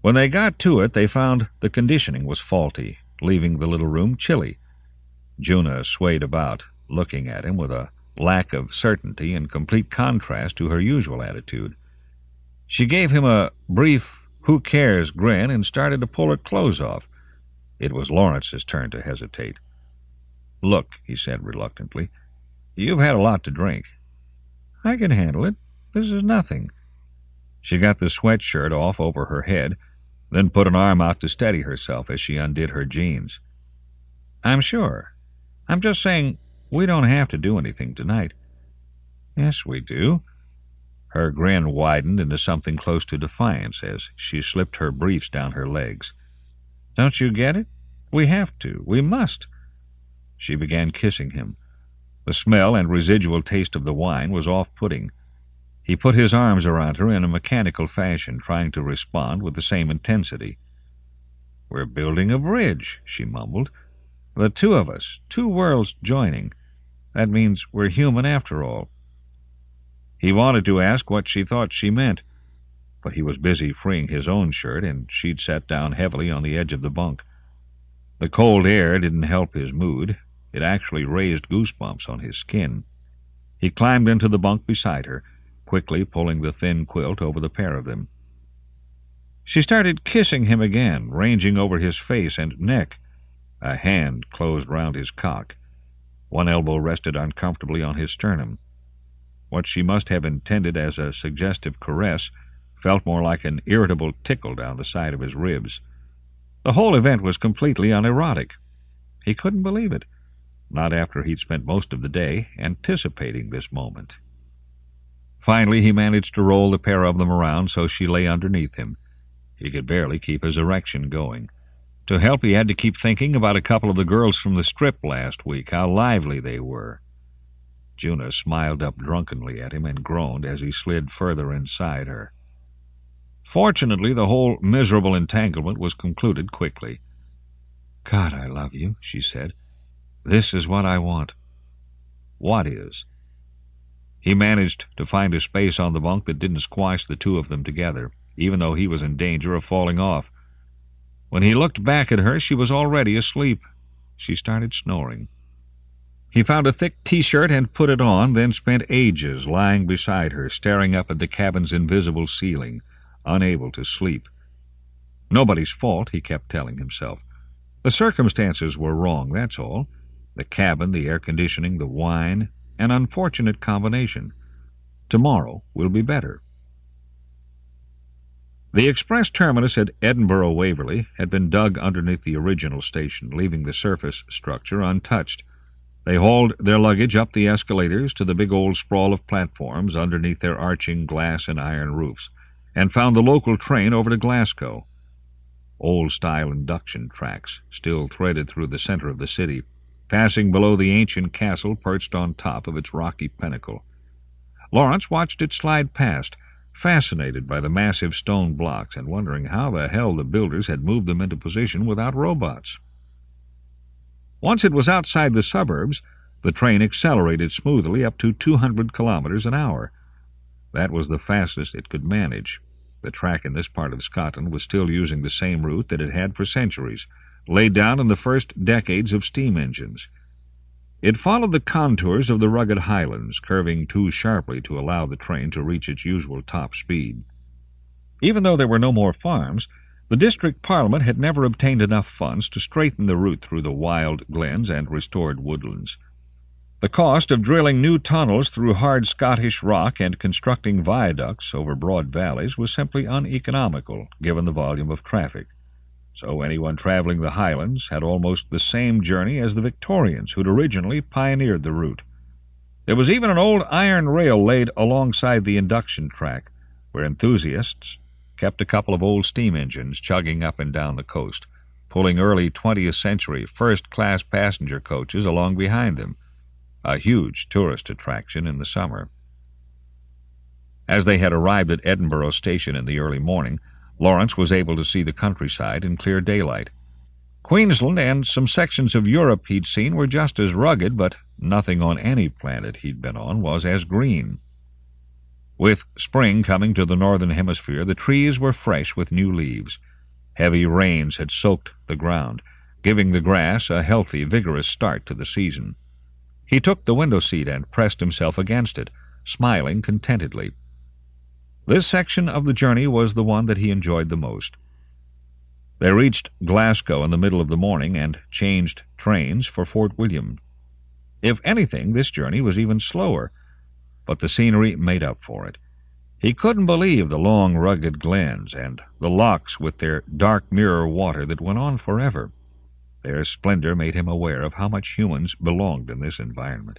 When they got to it, they found the conditioning was faulty, leaving the little room chilly. Juna swayed about, looking at him with a lack of certainty in complete contrast to her usual attitude. She gave him a brief "who cares" grin and started to pull her clothes off. It was Lawrence's turn to hesitate. "Look," he said reluctantly, "you've had a lot to drink." "I can handle it. This is nothing." She got the sweatshirt off over her head, then put an arm out to steady herself as she undid her jeans. "I'm sure. I'm just saying we don't have to do anything tonight." "Yes, we do." Her grin widened into something close to defiance as she slipped her briefs down her legs. "Don't you get it? We have to. We must." She began kissing him. The smell and residual taste of the wine was off-putting. He put his arms around her in a mechanical fashion, trying to respond with the same intensity. "We're building a bridge," she mumbled. "The two of us, two worlds joining. That means we're human after all." He wanted to ask what she thought she meant, but he was busy freeing his own shirt, and she'd sat down heavily on the edge of the bunk. The cold air didn't help his mood. It actually raised goosebumps on his skin. He climbed into the bunk beside her, quickly pulling the thin quilt over the pair of them. She started kissing him again, ranging over his face and neck. A hand closed round his cock. One elbow rested uncomfortably on his sternum. What she must have intended as a suggestive caress felt more like an irritable tickle down the side of his ribs. The whole event was completely unerotic. He couldn't believe it, not after he'd spent most of the day anticipating this moment. Finally, he managed to roll the pair of them around so she lay underneath him. He could barely keep his erection going. To help, he had to keep thinking about a couple of the girls from the Strip last week, how lively they were. Juna smiled up drunkenly at him and groaned as he slid further inside her. Fortunately, the whole miserable entanglement was concluded quickly. "God, I love you," she said. "This is what I want." "What is?" He managed to find a space on the bunk that didn't squash the two of them together, even though he was in danger of falling off. When he looked back at her, she was already asleep. She started snoring. He found a thick T-shirt and put it on, then spent ages lying beside her, staring up at the cabin's invisible ceiling, unable to sleep. Nobody's fault, he kept telling himself. The circumstances were wrong, that's all. The cabin, the air conditioning, the wine, an unfortunate combination. Tomorrow will be better. The express terminus at Edinburgh-Waverley had been dug underneath the original station, leaving the surface structure untouched. They hauled their luggage up the escalators to the big old sprawl of platforms underneath their arching glass and iron roofs, and found the local train over to Glasgow. Old-style induction tracks still threaded through the center of the city, passing below the ancient castle perched on top of its rocky pinnacle. Lawrence watched it slide past, fascinated by the massive stone blocks and wondering how the hell the builders had moved them into position without robots. Once it was outside the suburbs, the train accelerated smoothly up to 200 kilometers an hour. That was the fastest it could manage. The track in this part of Scotland was still using the same route that it had for centuries, laid down in the first decades of steam engines. It followed the contours of the rugged highlands, curving too sharply to allow the train to reach its usual top speed. Even though there were no more farms, the district parliament had never obtained enough funds to straighten the route through the wild glens and restored woodlands. The cost of drilling new tunnels through hard Scottish rock and constructing viaducts over broad valleys was simply uneconomical, given the volume of traffic. So anyone traveling the highlands had almost the same journey as the Victorians who'd originally pioneered the route. There was even an old iron rail laid alongside the induction track, where enthusiasts kept a couple of old steam engines chugging up and down the coast, pulling early 20th century first-class passenger coaches along behind them, a huge tourist attraction in the summer. As they had arrived at Edinburgh Station in the early morning, Lawrence was able to see the countryside in clear daylight. Queensland and some sections of Europe he'd seen were just as rugged, but nothing on any planet he'd been on was as green. With spring coming to the northern hemisphere, the trees were fresh with new leaves. Heavy rains had soaked the ground, giving the grass a healthy, vigorous start to the season. He took the window seat and pressed himself against it, smiling contentedly. This section of the journey was the one that he enjoyed the most. They reached Glasgow in the middle of the morning and changed trains for Fort William. If anything, this journey was even slower, but the scenery made up for it. He couldn't believe the long, rugged glens and the lochs with their dark mirror water that went on forever. Their splendor made him aware of how much humans belonged in this environment.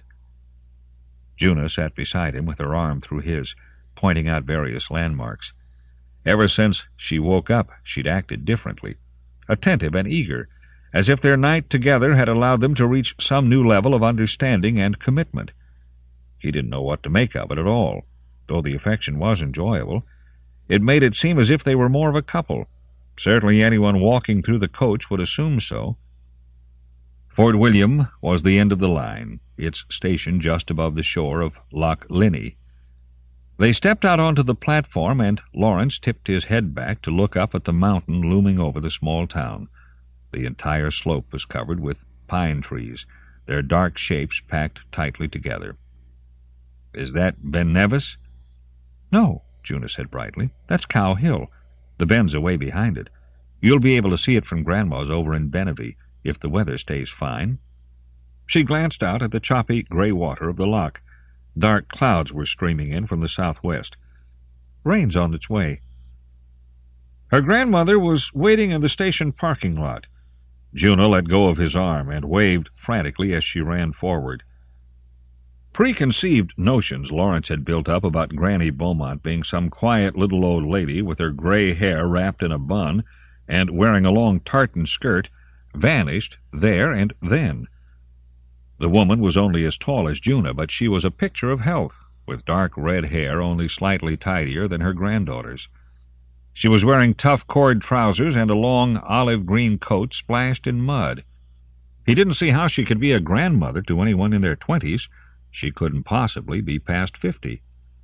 Juna sat beside him with her arm through his, pointing out various landmarks. Ever since she woke up, she'd acted differently, attentive and eager, as if their night together had allowed them to reach some new level of understanding and commitment. He didn't know what to make of it at all. Though the affection was enjoyable, it made it seem as if they were more of a couple. Certainly anyone walking through the coach would assume so. Fort William was the end of the line, its station just above the shore of Loch Linnhe. They stepped out onto the platform, and Lawrence tipped his head back to look up at the mountain looming over the small town. The entire slope was covered with pine trees, their dark shapes packed tightly together. "Is that Ben Nevis?" "No," Juna said brightly. "That's Cow Hill. The Ben's away behind it. You'll be able to see it from Grandma's over in Benavie, if the weather stays fine." She glanced out at the choppy gray water of the loch. Dark clouds were streaming in from the southwest. "Rain's on its way." Her grandmother was waiting in the station parking lot. Juna let go of his arm and waved frantically as she ran forward. Preconceived notions Lawrence had built up about Granny Beaumont being some quiet little old lady with her gray hair wrapped in a bun and wearing a long tartan skirt vanished there and then. The woman was only as tall as Juna, but she was a picture of health, with dark red hair only slightly tidier than her granddaughter's. She was wearing tough cord trousers and a long olive-green coat splashed in mud. He didn't see how she could be a grandmother to anyone in their 20s. She couldn't possibly be past 50.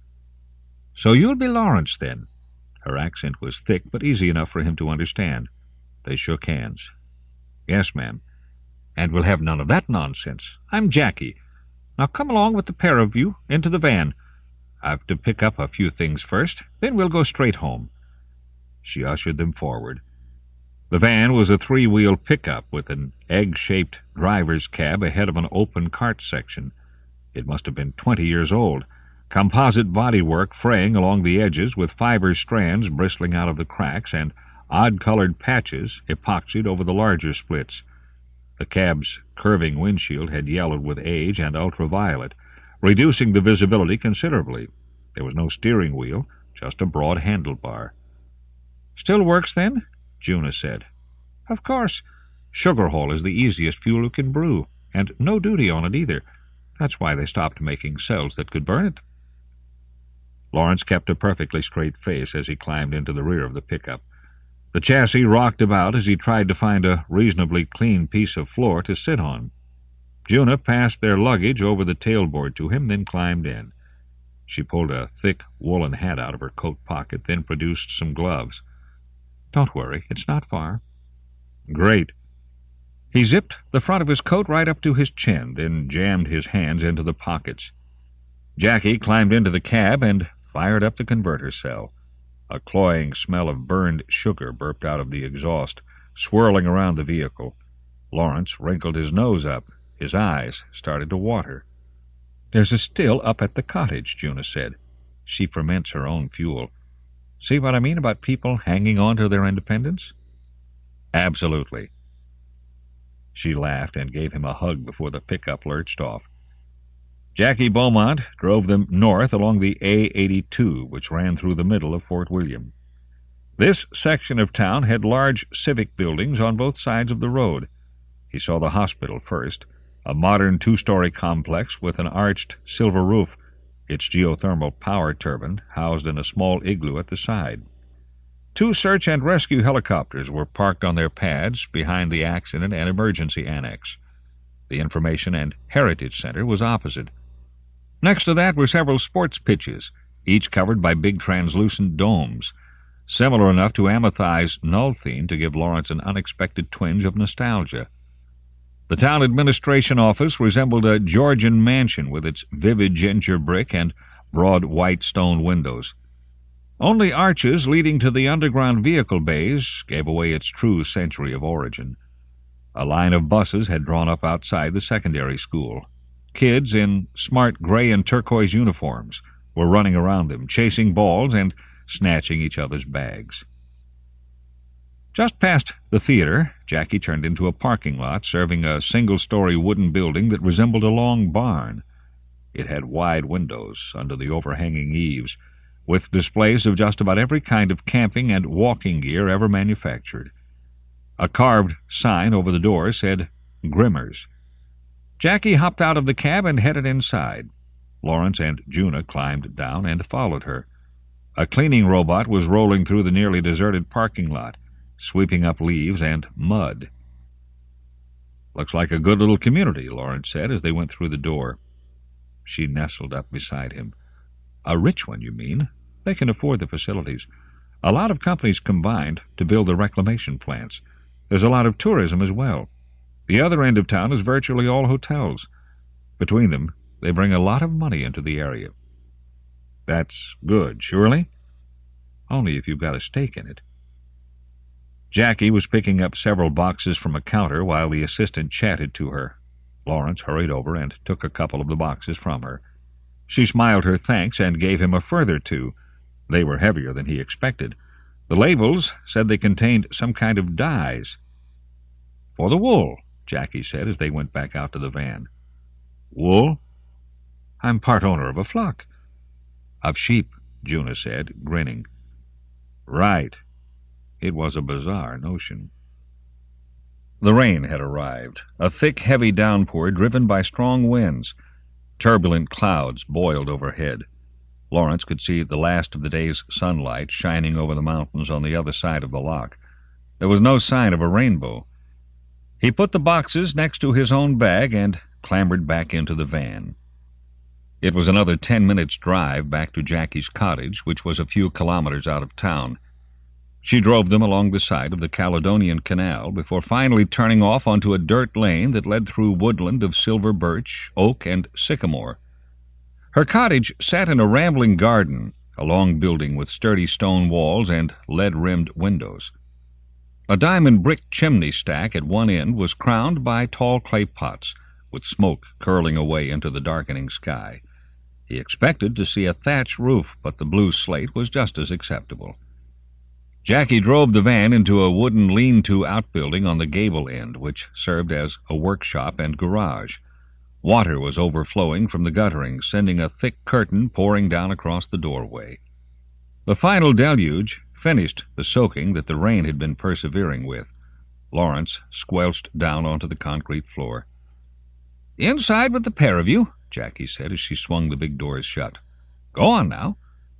"So you'll be Lawrence, then?" Her accent was thick, but easy enough for him to understand. They shook hands. "Yes, ma'am. And we'll have none of that nonsense. I'm Jackie. Now come along with the pair of you into the van. I've to pick up a few things first, then we'll go straight home." She ushered them forward. The van was a 3-wheel pickup with an egg-shaped driver's cab ahead of an open cart section. It must have been 20 years old, composite bodywork fraying along the edges with fiber strands bristling out of the cracks and odd-colored patches epoxied over the larger splits. The cab's curving windshield had yellowed with age and ultraviolet, reducing the visibility considerably. There was no steering wheel, just a broad handlebar. "Still works, then?" Juna said. "Of course. Sugarhole is the easiest fuel you can brew, and no duty on it either. That's why they stopped making cells that could burn it." Lawrence kept a perfectly straight face as he climbed into the rear of the pickup. The chassis rocked about as he tried to find a reasonably clean piece of floor to sit on. Juna passed their luggage over the tailboard to him, then climbed in. She pulled a thick woolen hat out of her coat pocket, then produced some gloves. "Don't worry, it's not far." "Great." He zipped the front of his coat right up to his chin, then jammed his hands into the pockets. Jackie climbed into the cab and fired up the converter cell. A cloying smell of burned sugar burped out of the exhaust, swirling around the vehicle. Lawrence wrinkled his nose up. His eyes started to water. "There's a still up at the cottage," Juna said. "She ferments her own fuel. See what I mean about people hanging on to their independence?" "Absolutely." She laughed and gave him a hug before the pickup lurched off. Jackie Beaumont drove them north along the A82, which ran through the middle of Fort William. This section of town had large civic buildings on both sides of the road. He saw the hospital first, a modern 2-story complex with an arched silver roof, its geothermal power turbine housed in a small igloo at the side. 2 search and rescue helicopters were parked on their pads behind the accident and emergency annex. The Information and Heritage Center was opposite. Next to that were several sports pitches, each covered by big translucent domes. similar enough to Amethy's Nulthine to give Lawrence an unexpected twinge of nostalgia. The town administration office resembled a Georgian mansion with its vivid ginger brick and broad white stone windows. Only arches leading to the underground vehicle bays gave away its true century of origin. A line of buses had drawn up outside the secondary school. Kids in smart gray and turquoise uniforms were running around them, chasing balls and snatching each other's bags. Just past the theater, Jackie turned into a parking lot serving a single-story wooden building that resembled a long barn. It had wide windows under the overhanging eaves, with displays of just about every kind of camping and walking gear ever manufactured. A carved sign over the door said, Grimmer's. Jackie hopped out of the cab and headed inside. Lawrence and Juna climbed down and followed her. A cleaning robot was rolling through the nearly deserted parking lot, sweeping up leaves and mud. "Looks like a good little community," Lawrence said as they went through the door. She nestled up beside him. "A rich one, you mean? They can afford the facilities. A lot of companies combined to build the reclamation plants. There's a lot of tourism as well. The other end of town is virtually all hotels. Between them, they bring a lot of money into the area." "That's good, surely?" "Only if you've got a stake in it." Jackie was picking up several boxes from a counter while the assistant chatted to her. Lawrence hurried over and took a couple of the boxes from her. She smiled her thanks and gave him a further two. They were heavier than he expected. The labels said they contained some kind of dyes. "For the wool," Jackie said as they went back out to the van. "Wool? I'm part owner of a flock." "Of sheep," Juna said, grinning. "Right." It was a bizarre notion. The rain had arrived, a thick, heavy downpour driven by strong winds. Turbulent clouds boiled overhead. Lawrence could see the last of the day's sunlight shining over the mountains on the other side of the loch. There was no sign of a rainbow. He put the boxes next to his own bag and clambered back into the van. It was another 10 minutes' drive back to Jackie's cottage, which was a few kilometers out of town. She drove them along the side of the Caledonian Canal before finally turning off onto a dirt lane that led through woodland of silver birch, oak, and sycamore. Her cottage sat in a rambling garden, a long building with sturdy stone walls and lead-rimmed windows. A diamond brick chimney stack at one end was crowned by tall clay pots, with smoke curling away into the darkening sky. He expected to see a thatch roof, but the blue slate was just as acceptable. Jackie drove the van into a wooden lean-to outbuilding on the gable end, which served as a workshop and garage. Water was overflowing from the guttering, sending a thick curtain pouring down across the doorway. The final deluge finished the soaking that the rain had been persevering with. Lawrence squelched down onto the concrete floor. "Inside with the pair of you," Jackie said as she swung the big doors shut. "Go on now."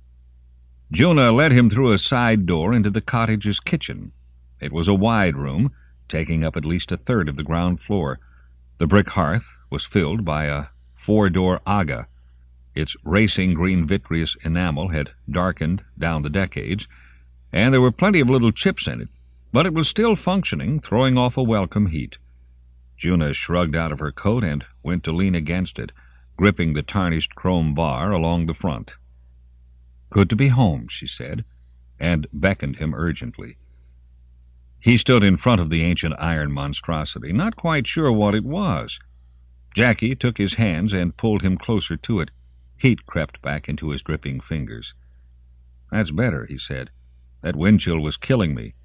Juna led him through a side door into the cottage's kitchen. It was a wide room, taking up at least a third of the ground floor. The brick hearth was filled by a 4-door Aga. Its racing green vitreous enamel had darkened down the decades, and there were plenty of little chips in it, but it was still functioning, throwing off a welcome heat. Juna shrugged out of her coat and went to lean against it, gripping the tarnished chrome bar along the front. "Good to be home," she said, and beckoned him urgently. He stood in front of the ancient iron monstrosity, not quite sure what it was. Jackie took his hands and pulled him closer to it. Heat crept back into his dripping fingers. "That's better," he said. "That wind chill was killing me."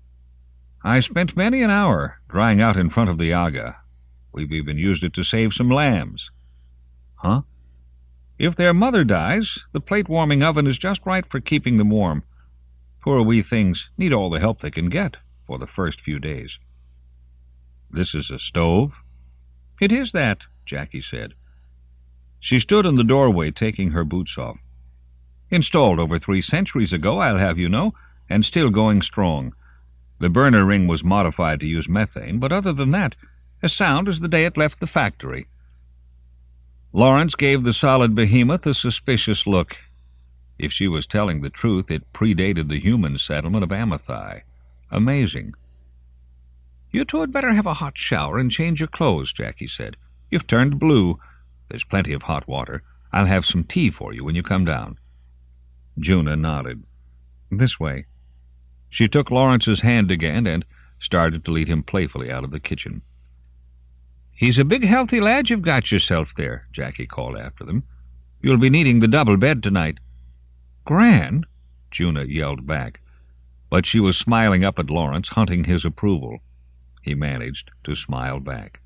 "I spent many an hour drying out in front of the Aga. We've even used it to save some lambs." "Huh?" "If their mother dies, the plate-warming oven is just right for keeping them warm. Poor wee things need all the help they can get for the first few days." "This is a stove?" "It is that," Jackie said. She stood in the doorway, taking her boots off. "Installed over 3 centuries ago, I'll have you know, and still going strong. The burner ring was modified to use methane, but other than that, as sound as the day it left the factory." Lawrence gave the solid behemoth a suspicious look. If she was telling the truth, it predated the human settlement of Amathai. Amazing. "You two had better have a hot shower and change your clothes," Jackie said. "You've turned blue. There's plenty of hot water. I'll have some tea for you when you come down." Juna nodded. "This way." She took Lawrence's hand again and started to lead him playfully out of the kitchen. "He's a big healthy lad you've got yourself there," Jackie called after them. "You'll be needing the double bed tonight." "Gran!" Juna yelled back, but she was smiling up at Lawrence, hunting his approval. He managed to smile back.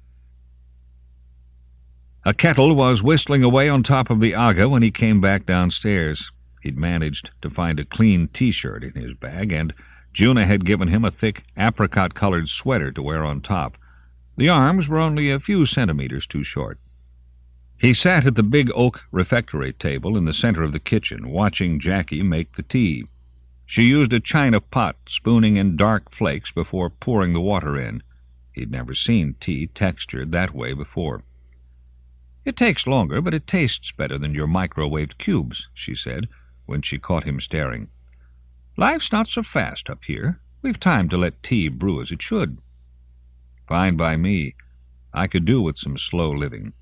A kettle was whistling away on top of the Aga when he came back downstairs. He'd managed to find a clean T-shirt in his bag, and Juna had given him a thick apricot-colored sweater to wear on top. The arms were only a few centimeters too short. He sat at the big oak refectory table in the center of the kitchen, watching Jackie make the tea. She used a china pot, spooning in dark flakes before pouring the water in. He'd never seen tea textured that way before. "It takes longer, but it tastes better than your microwaved cubes," she said, when she caught him staring. "Life's not so fast up here. We've time to let tea brew as it should." "Fine by me. I could do with some slow living."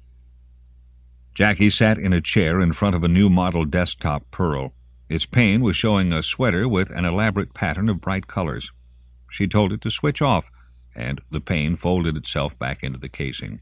Jackie sat in a chair in front of a new model desktop Pearl. Its pane was showing a sweater with an elaborate pattern of bright colors. She told it to switch off, and the pane folded itself back into the casing.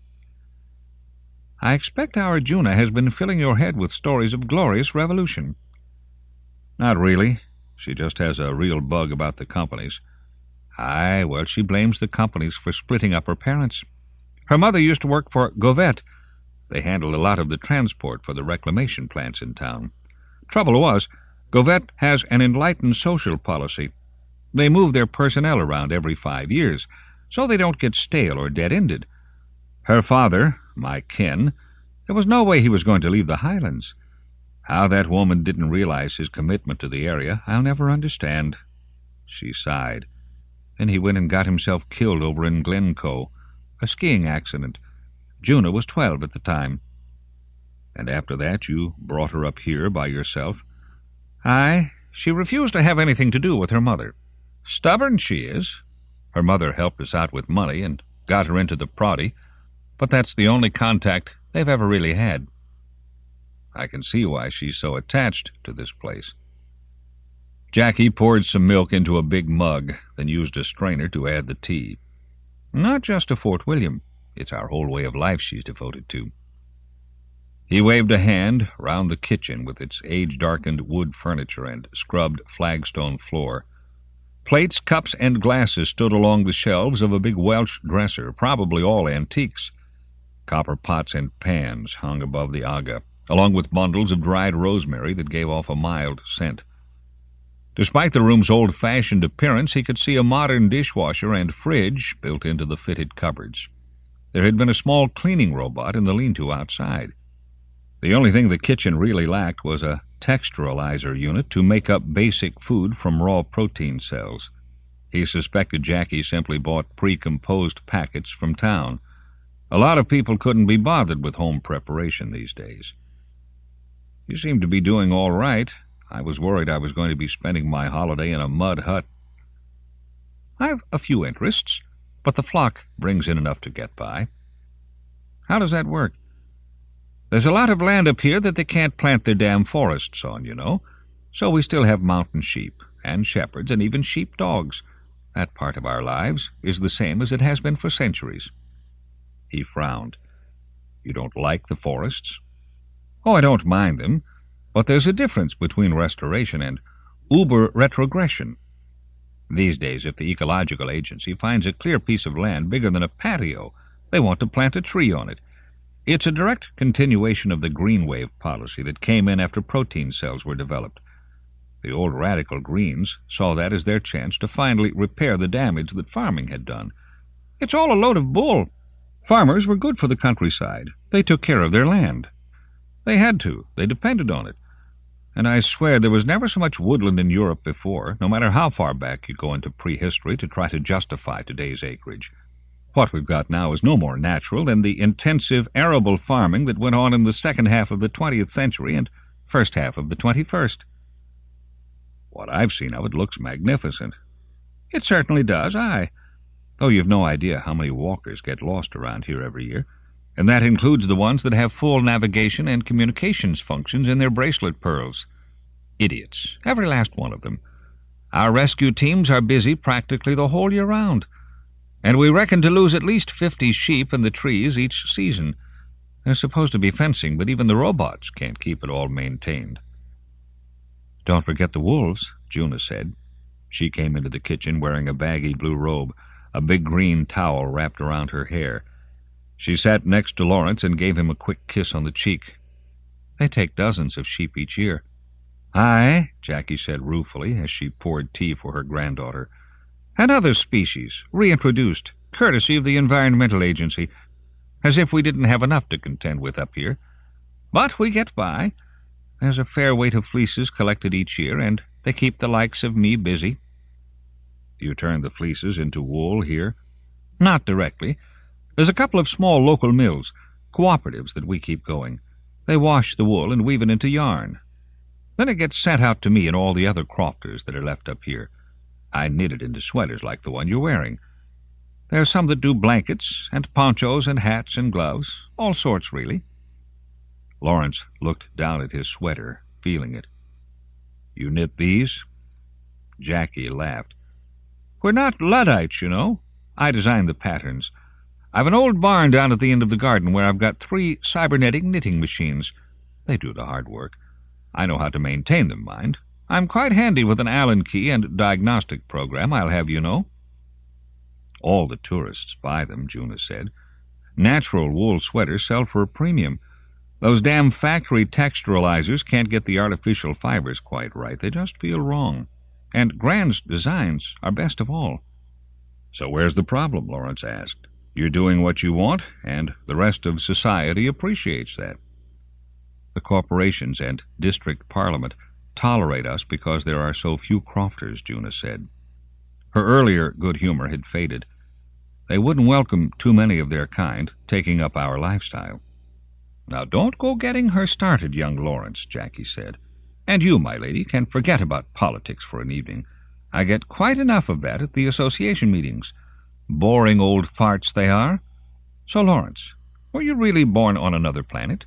"I expect our Juna has been filling your head with stories of glorious revolution." "Not really. She just has a real bug about the companies." "Aye, well, she blames the companies for splitting up her parents. Her mother used to work for Govet. They handled a lot of the transport for the reclamation plants in town. Trouble was, Govet has an enlightened social policy. They move their personnel around every 5 years, so they don't get stale or dead-ended. Her father, my kin, there was no way he was going to leave the Highlands. How that woman didn't realize his commitment to the area, I'll never understand." She sighed. "Then he went and got himself killed over in Glencoe. A skiing accident. Juna was 12 at the time." "And after that you brought her up here by yourself?" "Aye. She refused to have anything to do with her mother. Stubborn she is. Her mother helped us out with money and got her into the Proddy, but that's the only contact they've ever really had." "I can see why she's so attached to this place." Jackie poured some milk into a big mug, then used a strainer to add the tea. "Not just to Fort William. It's our whole way of life she's devoted to." He waved a hand round the kitchen with its age-darkened wood furniture and scrubbed flagstone floor. Plates, cups, and glasses stood along the shelves of a big Welsh dresser, probably all antiques. Copper pots and pans hung above the Aga, along with bundles of dried rosemary that gave off a mild scent. Despite the room's old-fashioned appearance, he could see a modern dishwasher and fridge built into the fitted cupboards. There had been a small cleaning robot in the lean-to outside. The only thing the kitchen really lacked was a texturalizer unit to make up basic food from raw protein cells. He suspected Jackie simply bought pre-composed packets from town. A lot of people couldn't be bothered with home preparation these days. "You seem to be doing all right. I was worried I was going to be spending my holiday in a mud hut." "I've a few interests, but the flock brings in enough to get by." "How does that work?" "There's a lot of land up here that they can't plant their damn forests on, you know. So we still have mountain sheep, and shepherds, and even sheepdogs. That part of our lives is the same as it has been for centuries." He frowned. "You don't like the forests?" "Oh, I don't mind them, but there's a difference between restoration and uber-retrogression. These days, if the Ecological Agency finds a clear piece of land bigger than a patio, they want to plant a tree on it. It's a direct continuation of the green wave policy that came in after protein cells were developed. The old radical Greens saw that as their chance to finally repair the damage that farming had done. It's all a load of bull. Farmers were good for the countryside. They took care of their land. They had to. They depended on it. And I swear there was never so much woodland in Europe before, no matter how far back you go into prehistory to try to justify today's acreage. What we've got now is no more natural than the intensive arable farming that went on in the second half of the 20th century and first half of the 21st. What I've seen of it looks magnificent. It certainly does, though you've no idea how many walkers get lost around here every year, and that includes the ones that have full navigation and communications functions in their bracelet pearls. Idiots, every last one of them. Our rescue teams are busy practically the whole year round, and we reckon to lose at least 50 sheep in the trees each season. There's supposed to be fencing, but even the robots can't keep it all maintained. Don't forget the wolves, Juna said. She came into the kitchen wearing a baggy blue robe, a big green towel wrapped around her hair. She sat next to Lawrence and gave him a quick kiss on the cheek. They take dozens of sheep each year. Aye, Jackie said ruefully as she poured tea for her granddaughter. And other species, reintroduced, courtesy of the Environmental Agency, as if we didn't have enough to contend with up here. But we get by. There's a fair weight of fleeces collected each year, and they keep the likes of me busy. Do you turn the fleeces into wool here? Not directly. There's a couple of small local mills, cooperatives, that we keep going. They wash the wool and weave it into yarn. Then it gets sent out to me and all the other crofters that are left up here. I knit it into sweaters like the one you're wearing. There are some that do blankets and ponchos and hats and gloves, all sorts, really. Lawrence looked down at his sweater, feeling it. You knit these? Jackie laughed. We're not Luddites, you know. I designed the patterns. I've an old barn down at the end of the garden where I've got 3 cybernetic knitting machines. They do the hard work. I know how to maintain them, mind. I'm quite handy with an Allen key and diagnostic program, I'll have you know. All the tourists buy them, Juna said. Natural wool sweaters sell for a premium. Those damn factory texturalizers can't get the artificial fibers quite right. They just feel wrong. And Grand's designs are best of all. So where's the problem? Lawrence asked. You're doing what you want, and the rest of society appreciates that. The corporations and district parliament tolerate us because there are so few crofters, Juna said. Her earlier good humor had faded. They wouldn't welcome too many of their kind taking up our lifestyle. Now don't go getting her started, young Lawrence, Jackie said. And you, my lady, can forget about politics for an evening. I get quite enough of that at the association meetings. Boring old farts they are. So, Lawrence, were you really born on another planet?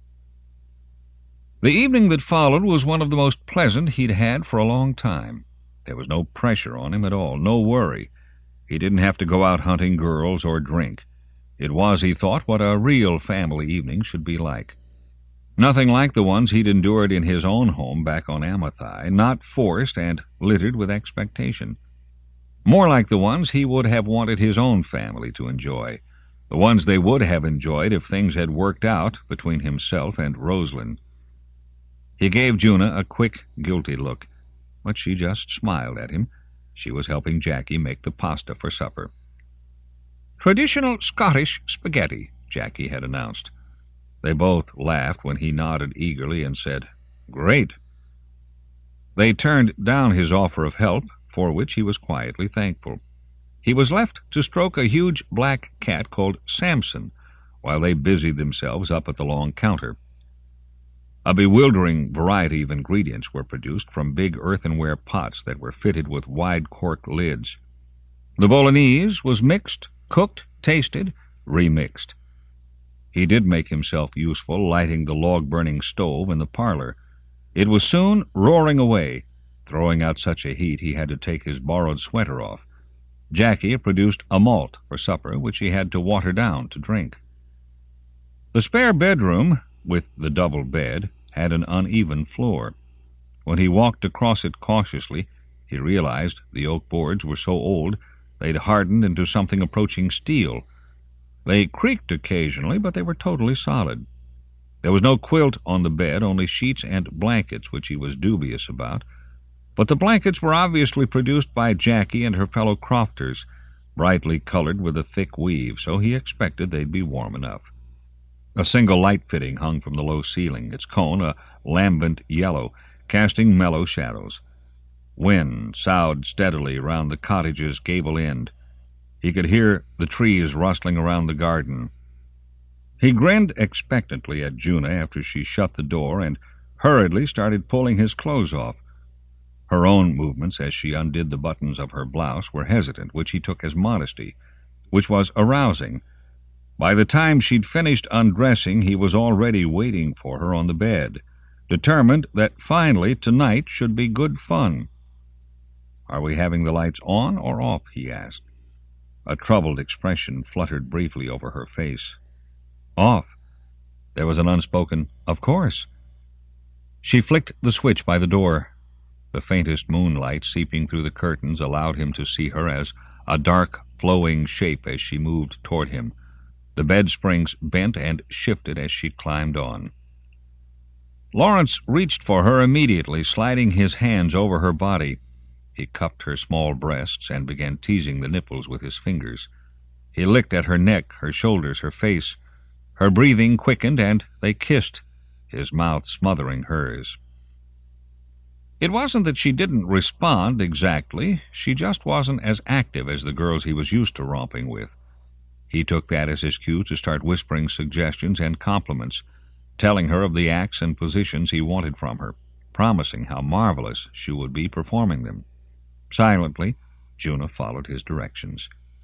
The evening that followed was one of the most pleasant he'd had for a long time. There was no pressure on him at all, no worry. He didn't have to go out hunting girls or drink. It was, he thought, what a real family evening should be like. Nothing like the ones he'd endured in his own home back on Amathai, not forced and littered with expectation. More like the ones he would have wanted his own family to enjoy, the ones they would have enjoyed if things had worked out between himself and Rosalind. He gave Juna a quick, guilty look, but she just smiled at him. She was helping Jackie make the pasta for supper. Traditional Scottish spaghetti, Jackie had announced. They both laughed when he nodded eagerly and said, Great. They turned down his offer of help, for which he was quietly thankful. He was left to stroke a huge black cat called Samson, while they busied themselves up at the long counter. A bewildering variety of ingredients were produced from big earthenware pots that were fitted with wide cork lids. The bolognese was mixed, cooked, tasted, remixed. He did make himself useful lighting the log-burning stove in the parlor. It was soon roaring away, throwing out such a heat he had to take his borrowed sweater off. Jackie produced a malt for supper, which he had to water down to drink. The spare bedroom, with the double bed, had an uneven floor. When he walked across it cautiously, he realized the oak boards were so old they'd hardened into something approaching steel. They creaked occasionally, but they were totally solid. There was no quilt on the bed, only sheets and blankets, which he was dubious about. But the blankets were obviously produced by Jackie and her fellow crofters, brightly colored with a thick weave, so he expected they'd be warm enough. A single light fitting hung from the low ceiling, its cone a lambent yellow, casting mellow shadows. Wind soughed steadily round the cottage's gable end. He could hear the trees rustling around the garden. He grinned expectantly at Juna after she shut the door and hurriedly started pulling his clothes off. Her own movements as she undid the buttons of her blouse were hesitant, which he took as modesty, which was arousing. By the time she'd finished undressing, he was already waiting for her on the bed, determined that finally tonight should be good fun. "Are we having the lights on or off?" he asked. A troubled expression fluttered briefly over her face. "Off." There was an unspoken, "Of course." She flicked the switch by the door. The faintest moonlight seeping through the curtains allowed him to see her as a dark, flowing shape as she moved toward him. The bed springs bent and shifted as she climbed on. Lawrence reached for her immediately, sliding his hands over her body. He cupped her small breasts and began teasing the nipples with his fingers. He licked at her neck, her shoulders, her face. Her breathing quickened, and they kissed, his mouth smothering hers. It wasn't that she didn't respond exactly. She just wasn't as active as the girls he was used to romping with. He took that as his cue to start whispering suggestions and compliments, telling her of the acts and positions he wanted from her, promising how marvelous she would be performing them. Silently, Juna followed his directions.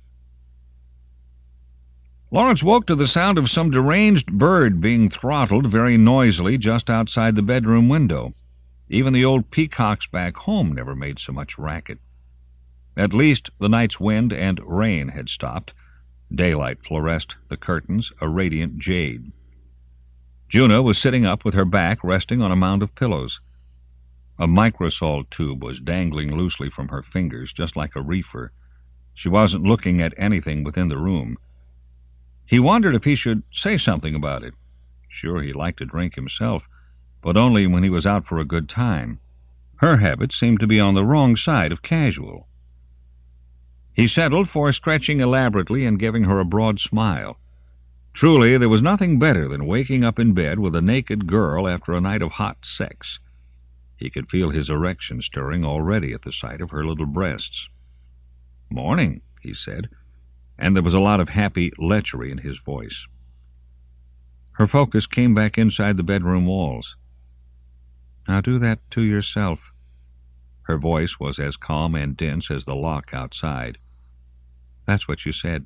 Lawrence woke to the sound of some deranged bird being throttled very noisily just outside the bedroom window. Even the old peacocks back home never made so much racket. At least the night's wind and rain had stopped. Daylight fluoresced the curtains a radiant jade. Juna was sitting up with her back resting on a mound of pillows. A microsol tube was dangling loosely from her fingers, just like a reefer. She wasn't looking at anything within the room. He wondered if he should say something about it. Sure, he liked to drink himself, but only when he was out for a good time. Her habits seemed to be on the wrong side of casual. He settled for stretching elaborately and giving her a broad smile. Truly, there was nothing better than waking up in bed with a naked girl after a night of hot sex. He could feel his erection stirring already at the sight of her little breasts. "Morning," he said, and there was a lot of happy lechery in his voice. Her focus came back inside the bedroom walls. "Now do that to yourself." Her voice was as calm and dense as the lock outside. "That's what you said."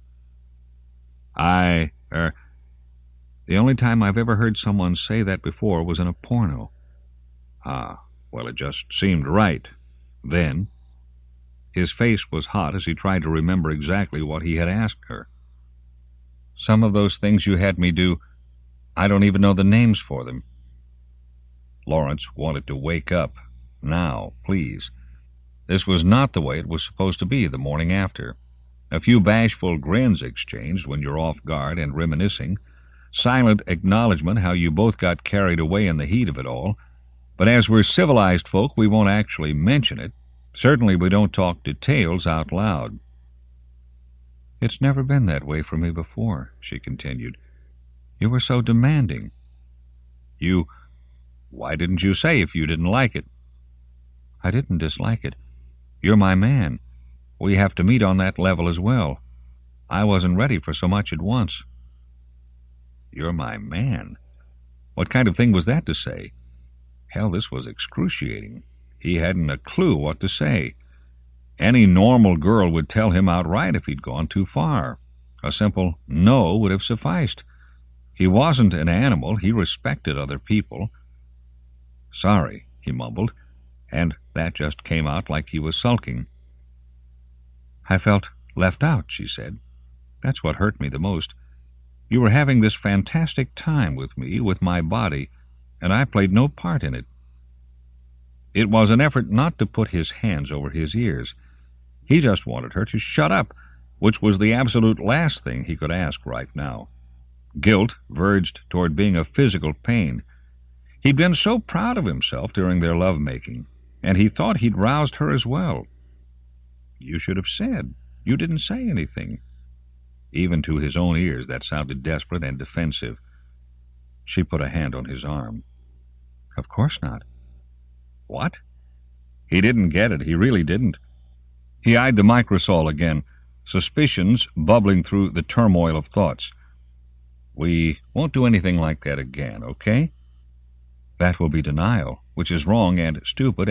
The only time I've ever heard someone say that before was in a porno." "Ah, well, it just seemed right. Then?" His face was hot as he tried to remember exactly what he had asked her. "Some of those things you had me do, I don't even know the names for them." Lawrence wanted to wake up. Now, please. This was not the way it was supposed to be the morning after. A few bashful grins exchanged when you're off guard and reminiscing. Silent acknowledgement how you both got carried away in the heat of it all. But as we're civilized folk, we won't actually mention it. Certainly we don't talk details out loud. "It's never been that way for me before," she continued. "You were so demanding." Why didn't you say if you didn't like it?" "I didn't dislike it. You're my man. We have to meet on that level as well. I wasn't ready for so much at once." "You're my man?" What kind of thing was that to say? Hell, this was excruciating. He hadn't a clue what to say. Any normal girl would tell him outright if he'd gone too far. A simple no would have sufficed. He wasn't an animal. He respected other people. "Sorry," he mumbled, and that just came out like he was sulking. "I felt left out," she said. "That's what hurt me the most. You were having this fantastic time with me, with my body, and I played no part in it." It was an effort not to put his hands over his ears. He just wanted her to shut up, which was the absolute last thing he could ask right now. Guilt verged toward being a physical pain. He'd been so proud of himself during their love-making, and he thought he'd roused her as well. "You should have said. You didn't say anything." Even to his own ears that sounded desperate and defensive. She put a hand on his arm. "Of course not." "What?" He didn't get it. He really didn't. He eyed the microsol again, suspicions bubbling through the turmoil of thoughts. "We won't do anything like that again, okay?" "That will be denial, which is wrong and stupid and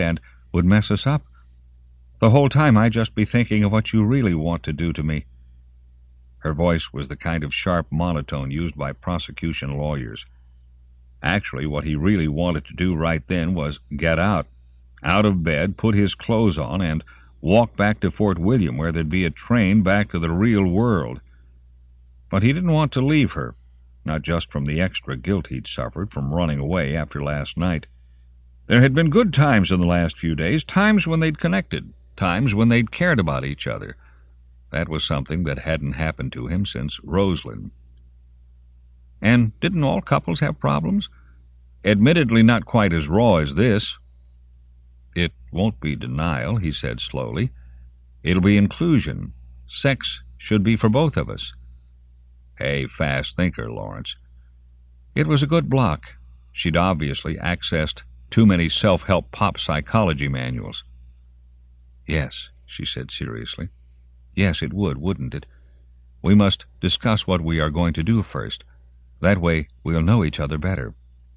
would mess us up. The whole time I'd just be thinking of what you really want to do to me." Her voice was the kind of sharp monotone used by prosecution lawyers. Actually, what he really wanted to do right then was get out of bed, put his clothes on, and walk back to Fort William, where there'd be a train back to the real world. But he didn't want to leave her, not just from the extra guilt he'd suffered from running away after last night. There had been good times in the last few days, times when they'd connected, times when they'd cared about each other. That was something that hadn't happened to him since Rosalind. And didn't all couples have problems? Admittedly not quite as raw as this. "It won't be denial," he said slowly. "It'll be inclusion. Sex should be for both of us." Hey, fast thinker, Lawrence. It was a good block. She'd obviously accessed too many self-help pop psychology manuals. "Yes," she said seriously. "Yes, it would, wouldn't it? We must discuss what we are going to do first. That way we'll know each other better."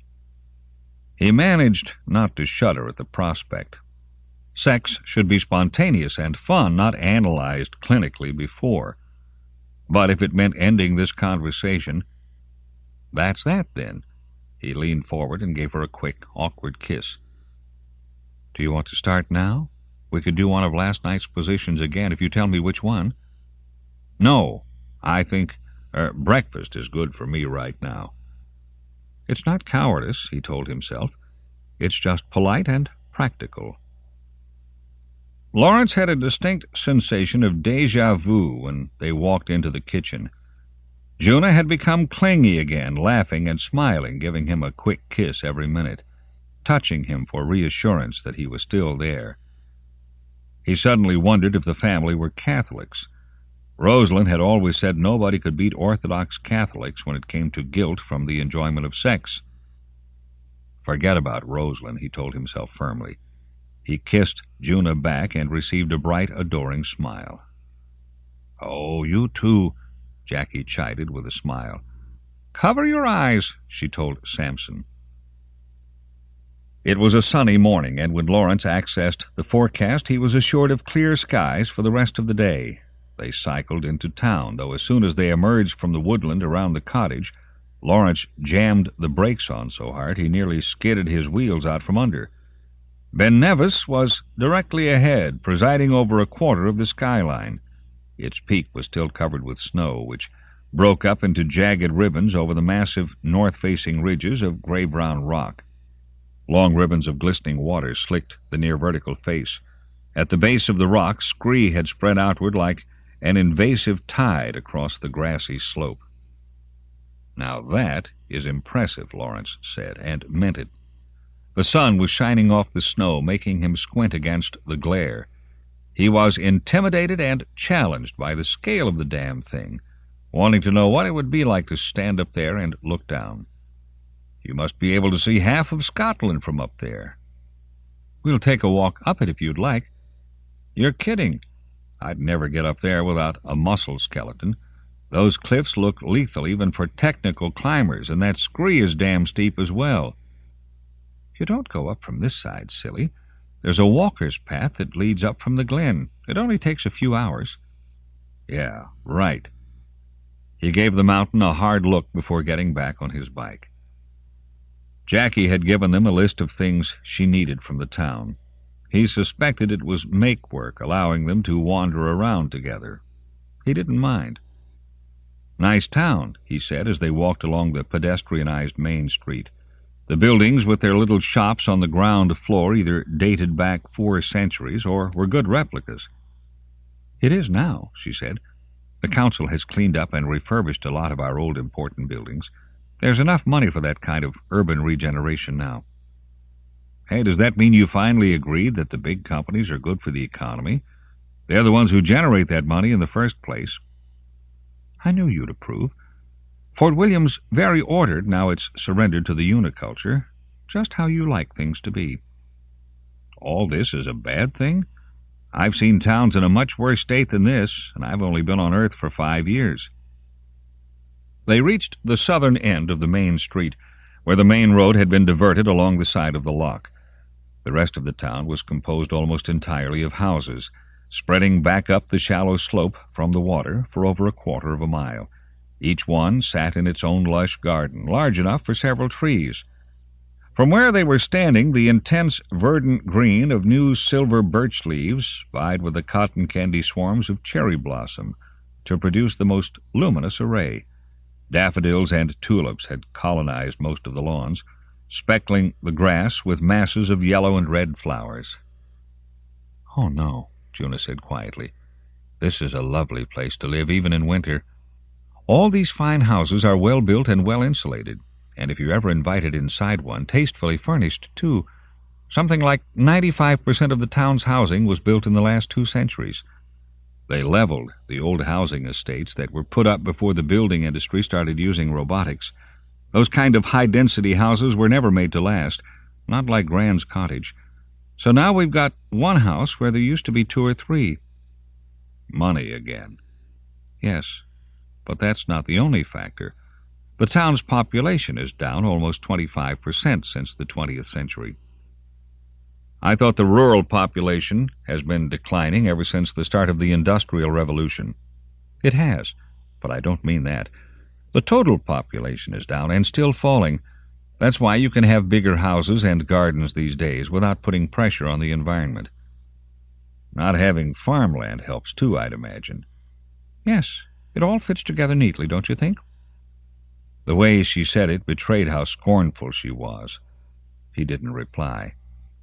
He managed not to shudder at the prospect. Sex should be spontaneous and fun, not analyzed clinically before. But if it meant ending this conversation, that's that then. He leaned forward and gave her a quick, awkward kiss. "Do you want to start now? We could do one of last night's positions again if you tell me which one." "No, I think breakfast is good for me right now." It's not cowardice, he told himself. It's just polite and practical. Lawrence had a distinct sensation of déjà vu when they walked into the kitchen. Juna had become clingy again, laughing and smiling, giving him a quick kiss every minute, touching him for reassurance that he was still there. He suddenly wondered if the family were Catholics. Rosalind had always said nobody could beat Orthodox Catholics when it came to guilt from the enjoyment of sex. Forget about Rosalind, he told himself firmly. He kissed Juna back and received a bright, adoring smile. "Oh, you too," Jackie chided with a smile. "Cover your eyes," she told Samson. It was a sunny morning, and when Lawrence accessed the forecast, he was assured of clear skies for the rest of the day. They cycled into town, though as soon as they emerged from the woodland around the cottage, Lawrence jammed the brakes on so hard he nearly skidded his wheels out from under. Ben Nevis was directly ahead, presiding over a quarter of the skyline. Its peak was still covered with snow, which broke up into jagged ribbons over the massive north-facing ridges of gray-brown rock. Long ribbons of glistening water slicked the near-vertical face. At the base of the rock, scree had spread outward like an invasive tide across the grassy slope. "Now that is impressive," Lawrence said, and meant it. The sun was shining off the snow, making him squint against the glare. He was intimidated and challenged by the scale of the damn thing, wanting to know what it would be like to stand up there and look down. "You must be able to see half of Scotland from up there." "We'll take a walk up it if you'd like." "You're kidding. I'd never get up there without a muscle skeleton. Those cliffs look lethal even for technical climbers, and that scree is damn steep as well." "You don't go up from this side, silly. There's a walker's path that leads up from the glen. It only takes a few hours." "Yeah, right." He gave the mountain a hard look before getting back on his bike. Jackie had given them a list of things she needed from the town. He suspected it was make-work, allowing them to wander around together. He didn't mind. "Nice town," he said as they walked along the pedestrianized main street. The buildings with their little shops on the ground floor either dated back 4 centuries or were good replicas. "It is now," she said. "The council has cleaned up and refurbished a lot of our old important buildings. There's enough money for that kind of urban regeneration now." "Hey, does that mean you finally agreed that the big companies are good for the economy? They're the ones who generate that money in the first place." "I knew you'd approve. Fort William's very ordered now it's surrendered to the uniculture, just how you like things to be." "All this is a bad thing? I've seen towns in a much worse state than this, and I've only been on Earth for 5 years. They reached the southern end of the main street, where the main road had been diverted along the side of the loch. The rest of the town was composed almost entirely of houses, spreading back up the shallow slope from the water for over a quarter of a mile. Each one sat in its own lush garden, large enough for several trees. From where they were standing, the intense verdant green of new silver birch leaves vied with the cotton candy swarms of cherry blossom to produce the most luminous array. Daffodils and tulips had colonized most of the lawns, speckling the grass with masses of yellow and red flowers. "Oh, no," Juna said quietly. "This is a lovely place to live, even in winter. All these fine houses are well built and well insulated, and if you're ever invited inside one, tastefully furnished, too. Something like 95% of the town's housing was built in the last 2 centuries. They leveled the old housing estates that were put up before the building industry started using robotics. Those kind of high-density houses were never made to last, not like Grand's cottage. So now we've got one house where there used to be 2 or 3. Money again. Yes, but that's not the only factor. The town's population is down almost 25% since the 20th century. I thought the rural population has been declining ever since the start of the Industrial Revolution. It has, but I don't mean that. The total population is down and still falling. That's why you can have bigger houses and gardens these days without putting pressure on the environment. Not having farmland helps too, I'd imagine. Yes, it all fits together neatly, don't you think? The way she said it betrayed how scornful she was. He didn't reply.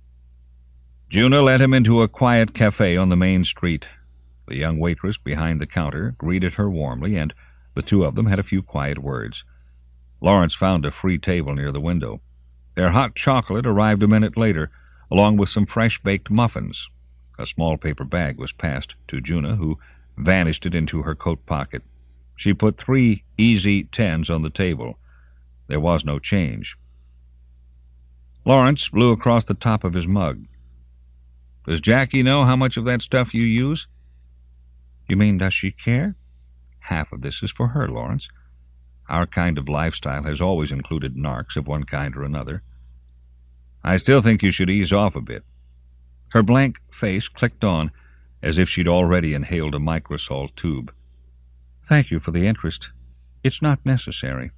Juna led him into a quiet cafe on the main street. The young waitress behind the counter greeted her warmly, and the 2 of them had a few quiet words. Lawrence found a free table near the window. Their hot chocolate arrived a minute later, along with some fresh-baked muffins. A small paper bag was passed to Juna, who vanished it into her coat pocket. She put 3 easy 10s on the table. There was no change. Lawrence blew across the top of his mug. "Does Jackie know how much of that stuff you use?" "You mean, does she care? Half of this is for her, Lawrence. Our kind of lifestyle has always included narcs of one kind or another." "I still think you should ease off a bit." Her blank face clicked on, as if she'd already inhaled a microsol tube. "Thank you for the interest. It's not necessary."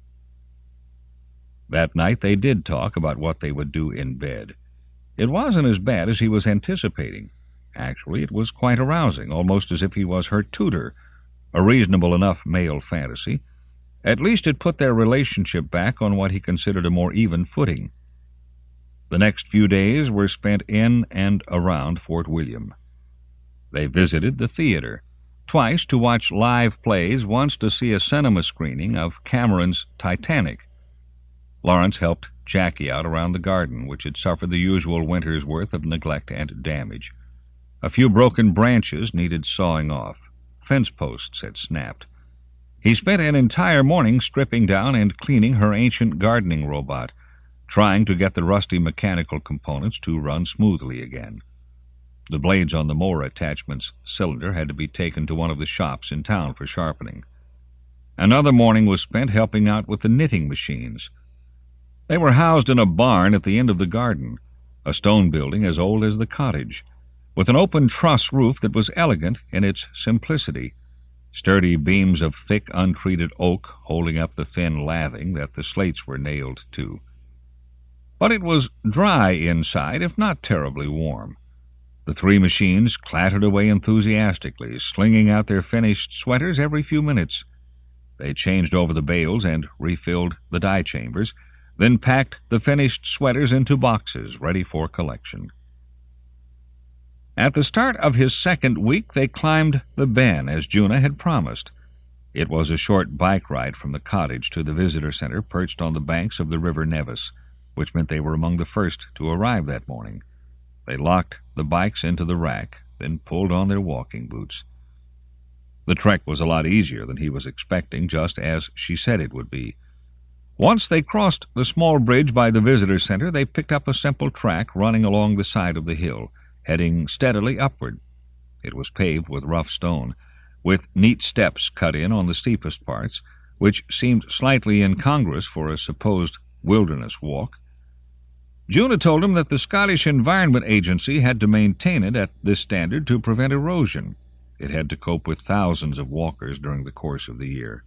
That night they did talk about what they would do in bed. It wasn't as bad as he was anticipating. Actually, it was quite arousing, almost as if he was her tutor, a reasonable enough male fantasy. At least it put their relationship back on what he considered a more even footing. The next few days were spent in and around Fort William. They visited the theater, twice to watch live plays, once to see a cinema screening of Cameron's Titanic. Lawrence helped Jackie out around the garden, which had suffered the usual winter's worth of neglect and damage. A few broken branches needed sawing off. Fence posts had snapped. He spent an entire morning stripping down and cleaning her ancient gardening robot, trying to get the rusty mechanical components to run smoothly again. The blades on the mower attachment's cylinder had to be taken to one of the shops in town for sharpening. Another morning was spent helping out with the knitting machines. They were housed in a barn at the end of the garden, a stone building as old as the cottage, with an open truss roof that was elegant in its simplicity, sturdy beams of thick, untreated oak holding up the thin lathing that the slates were nailed to. But it was dry inside, if not terribly warm. The 3 machines clattered away enthusiastically, slinging out their finished sweaters every few minutes. They changed over the bales and refilled the dye chambers, then packed the finished sweaters into boxes ready for collection. At the start of his second week, they climbed the Ben, as Juna had promised. It was a short bike ride from the cottage to the visitor center perched on the banks of the River Nevis, which meant they were among the first to arrive that morning. They locked the bikes into the rack, then pulled on their walking boots. The trek was a lot easier than he was expecting, just as she said it would be. Once they crossed the small bridge by the visitor center, they picked up a simple track running along the side of the hill, heading steadily upward. It was paved with rough stone, with neat steps cut in on the steepest parts, which seemed slightly incongruous for a supposed wilderness walk. Juna told him that the Scottish Environment Agency had to maintain it at this standard to prevent erosion. It had to cope with thousands of walkers during the course of the year.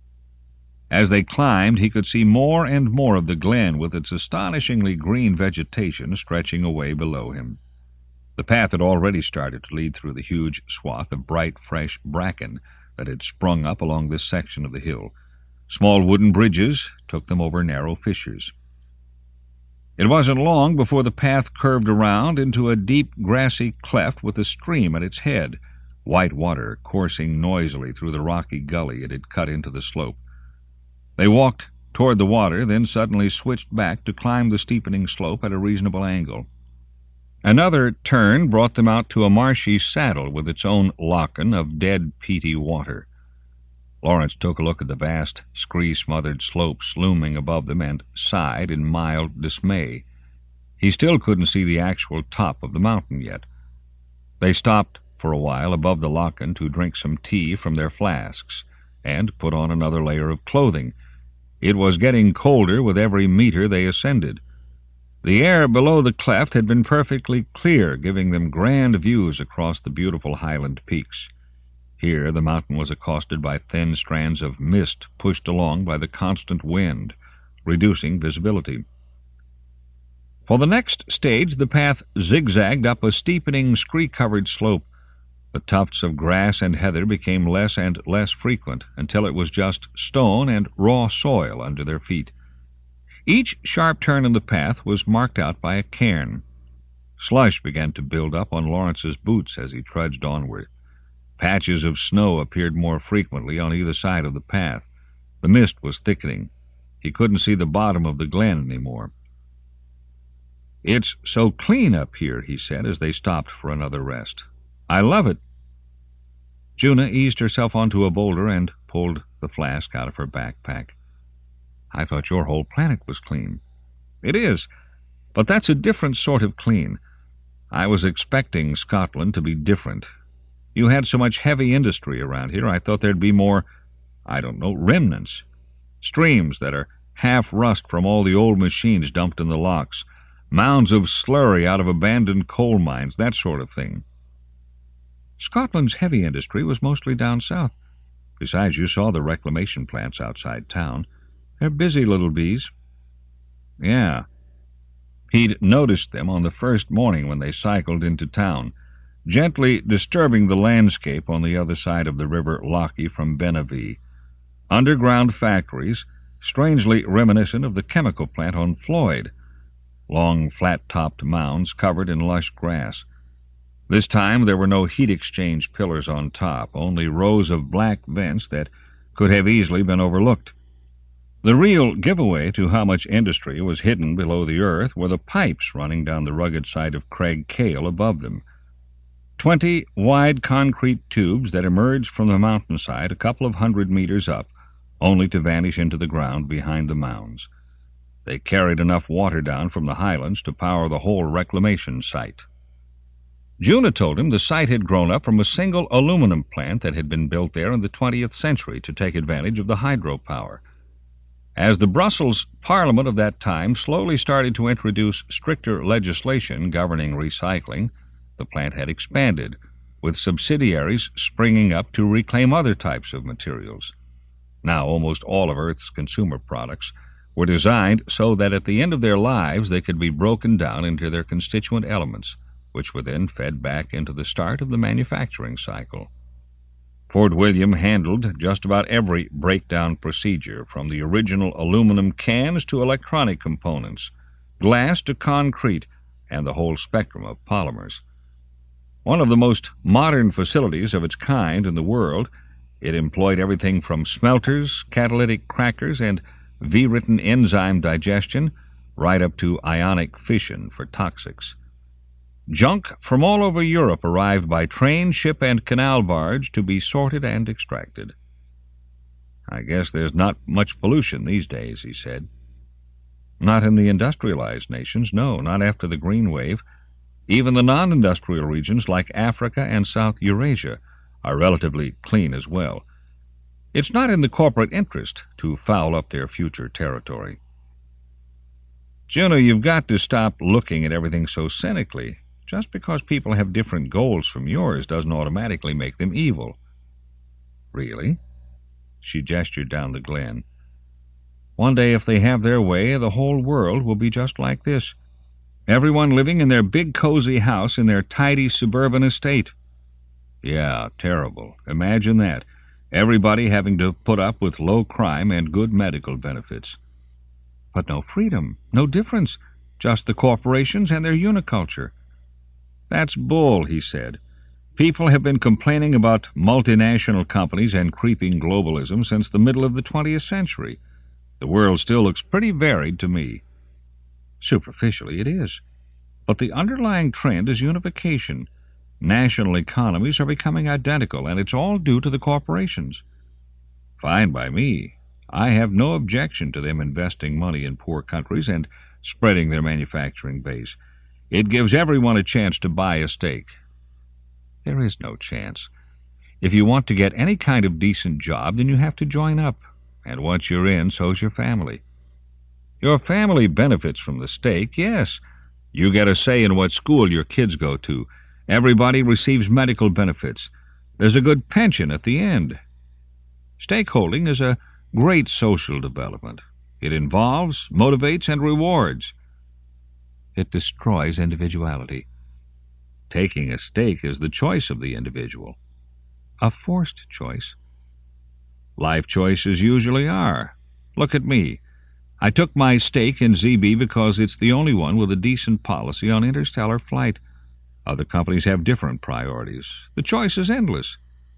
As they climbed, he could see more and more of the glen with its astonishingly green vegetation stretching away below him. The path had already started to lead through the huge swath of bright, fresh bracken that had sprung up along this section of the hill. Small wooden bridges took them over narrow fissures. It wasn't long before the path curved around into a deep, grassy cleft with a stream at its head, white water coursing noisily through the rocky gully it had cut into the slope. They walked toward the water, then suddenly switched back to climb the steepening slope at a reasonable angle. Another turn brought them out to a marshy saddle with its own lochen of dead, peaty water. Lawrence took a look at the vast, scree-smothered slopes looming above them and sighed in mild dismay. He still couldn't see the actual top of the mountain yet. They stopped for a while above the lochen to drink some tea from their flasks and put on another layer of clothing. It was getting colder with every meter they ascended. The air below the cleft had been perfectly clear, giving them grand views across the beautiful highland peaks. Here the mountain was accosted by thin strands of mist pushed along by the constant wind, reducing visibility. For the next stage the path zigzagged up a steepening, scree-covered slope. The tufts of grass and heather became less and less frequent, until it was just stone and raw soil under their feet. Each sharp turn in the path was marked out by a cairn. Slush began to build up on Lawrence's boots as he trudged onward. Patches of snow appeared more frequently on either side of the path. The mist was thickening. He couldn't see the bottom of the glen any more. "It's so clean up here," he said as they stopped for another rest. "I love it." Juna eased herself onto a boulder and pulled the flask out of her backpack. "I thought your whole planet was clean." "It is, but that's a different sort of clean. I was expecting Scotland to be different. You had so much heavy industry around here, I thought there'd be more, remnants. Streams that are half rust from all the old machines dumped in the locks, mounds of slurry out of abandoned coal mines, that sort of thing." "Scotland's heavy industry was mostly down south. Besides, you saw the reclamation plants outside town. They're busy little bees." "Yeah." He'd noticed them on the first morning when they cycled into town, gently disturbing the landscape on the other side of the river Lochie from Benavie. Underground factories, strangely reminiscent of the chemical plant on Floyd. Long, flat-topped mounds covered in lush grass. This time there were no heat exchange pillars on top, only rows of black vents that could have easily been overlooked. The real giveaway to how much industry was hidden below the earth were the pipes running down the rugged side of Craig Cale above them. 20 wide concrete tubes that emerged from the mountainside a couple of 100 meters up, only to vanish into the ground behind the mounds. They carried enough water down from the highlands to power the whole reclamation site. Juna told him the site had grown up from a single aluminum plant that had been built there in the 20th century to take advantage of the hydropower. As the Brussels Parliament of that time slowly started to introduce stricter legislation governing recycling, the plant had expanded, with subsidiaries springing up to reclaim other types of materials. Now almost all of Earth's consumer products were designed so that at the end of their lives they could be broken down into their constituent elements, which were then fed back into the start of the manufacturing cycle. Fort William handled just about every breakdown procedure, from the original aluminum cans to electronic components, glass to concrete, and the whole spectrum of polymers. One of the most modern facilities of its kind in the world, it employed everything from smelters, catalytic crackers, and V-written enzyme digestion, right up to ionic fission for toxics. Junk from all over Europe arrived by train, ship, and canal barge to be sorted and extracted. "I guess there's not much pollution these days," he said. "Not in the industrialized nations, no, not after the Green Wave. Even the non-industrial regions like Africa and South Eurasia are relatively clean as well. It's not in the corporate interest to foul up their future territory." Juno, you've got to stop looking at everything so cynically. Just because people have different goals from yours doesn't automatically make them evil. Really? She gestured down the glen. One day, if they have their way, the whole world will be just like this. Everyone living in their big cozy house in their tidy suburban estate. Yeah, terrible. Imagine that. Everybody having to put up with low crime and good medical benefits. But no freedom, no difference. Just the corporations and their uniculture. That's bull, he said. People have been complaining about multinational companies and creeping globalism since the middle of the 20th century. The world still looks pretty varied to me. Superficially it is. But the underlying trend is unification. National economies are becoming identical, and it's all due to the corporations. Fine by me. I have no objection to them investing money in poor countries and spreading their manufacturing base. It gives everyone a chance to buy a stake. There is no chance. If you want to get any kind of decent job, then you have to join up. And once you're in, so's your family. Your family benefits from the stake, yes. You get a say in what school your kids go to. Everybody receives medical benefits. There's a good pension at the end. Stakeholding is a great social development. It involves, motivates, and rewards. It destroys individuality. Taking a stake is the choice of the individual. A forced choice. Life choices usually are. Look at me. I took my stake in ZB because it's the only one with a decent policy on interstellar flight. Other companies have different priorities. The choice is endless.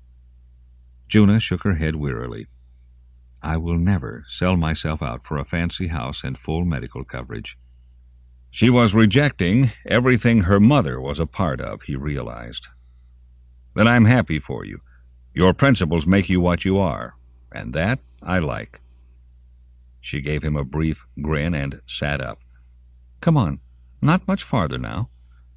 Juna shook her head wearily. I will never sell myself out for a fancy house and full medical coverage. She was rejecting everything her mother was a part of, he realized. Then I'm happy for you. Your principles make you what you are, and that I like. She gave him a brief grin and sat up. Come on, not much farther now.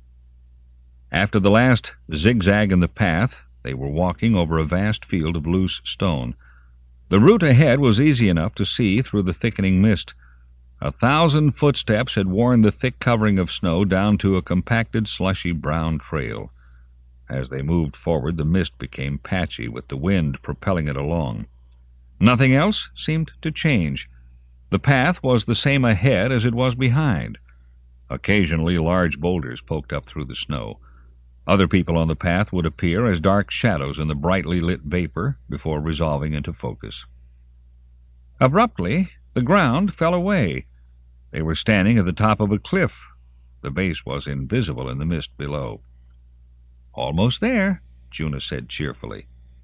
After the last zigzag in the path, they were walking over a vast field of loose stone. The route ahead was easy enough to see through the thickening mist. 1,000 footsteps had worn the thick covering of snow down to a compacted, slushy brown trail. As they moved forward, the mist became patchy, with the wind propelling it along. Nothing else seemed to change. The path was the same ahead as it was behind. Occasionally, large boulders poked up through the snow. Other people on the path would appear as dark shadows in the brightly lit vapor before resolving into focus. Abruptly, the ground fell away. They were standing at the top of a cliff. The base was invisible in the mist below. Almost there, Juna said cheerfully.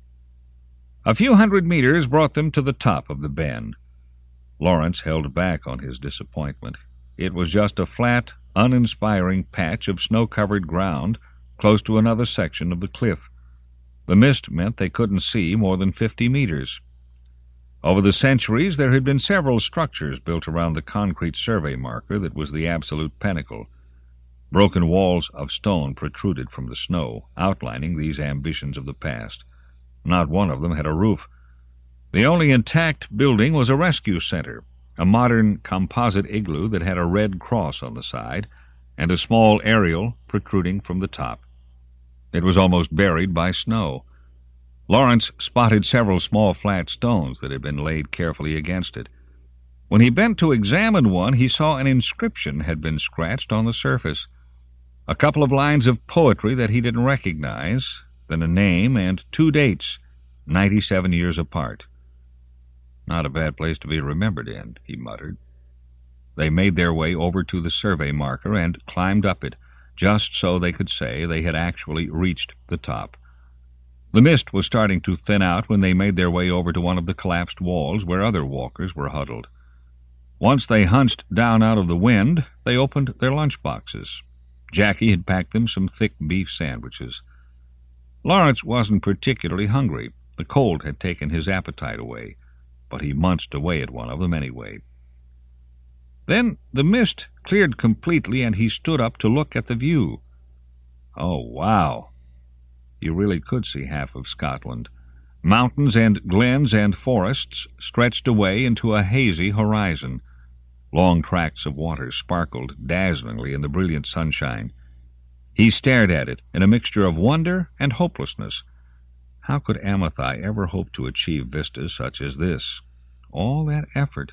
A few hundred meters brought them to the top of the bend. Lawrence held back on his disappointment. It was just a flat, uninspiring patch of snow-covered ground close to another section of the cliff. The mist meant they couldn't see more than 50 meters. Over the centuries, there had been several structures built around the concrete survey marker that was the absolute pinnacle. Broken walls of stone protruded from the snow, outlining these ambitions of the past. Not one of them had a roof. The only intact building was a rescue center, a modern composite igloo that had a red cross on the side, and a small aerial protruding from the top. It was almost buried by snow. Lawrence spotted several small flat stones that had been laid carefully against it. When he bent to examine one, he saw an inscription had been scratched on the surface. A couple of lines of poetry that he didn't recognize, then a name and 2 dates, 97 years apart. Not a bad place to be remembered in, he muttered. They made their way over to the survey marker and climbed up it, just so they could say they had actually reached the top. The mist was starting to thin out when they made their way over to one of the collapsed walls where other walkers were huddled. Once they hunched down out of the wind, they opened their lunch boxes. Jackie had packed them some thick beef sandwiches. Lawrence wasn't particularly hungry. The cold had taken his appetite away, but he munched away at one of them anyway. Then the mist cleared completely, and he stood up to look at the view. Oh, wow! You really could see half of Scotland. Mountains and glens and forests stretched away into a hazy horizon. Long tracts of water sparkled dazzlingly in the brilliant sunshine. He stared at it in a mixture of wonder and hopelessness. How could Amathai ever hope to achieve vistas such as this? All that effort.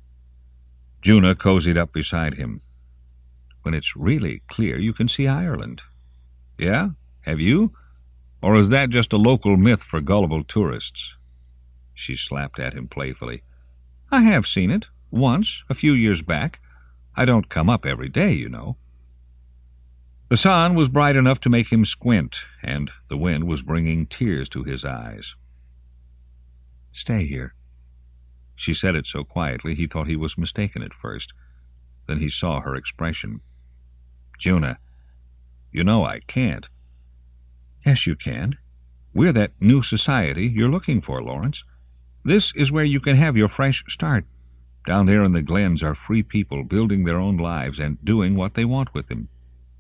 Juna cozied up beside him. When it's really clear, you can see Ireland. Yeah? Have you? Or is that just a local myth for gullible tourists? She slapped at him playfully. I have seen it. Once, a few years back. I don't come up every day, you know. The sun was bright enough to make him squint, and the wind was bringing tears to his eyes. Stay here. She said it so quietly he thought he was mistaken at first. Then he saw her expression. Juna, you know I can't. Yes, you can. We're that new society you're looking for, Lawrence. This is where you can have your fresh start. Down there in the glens are free people building their own lives and doing what they want with them.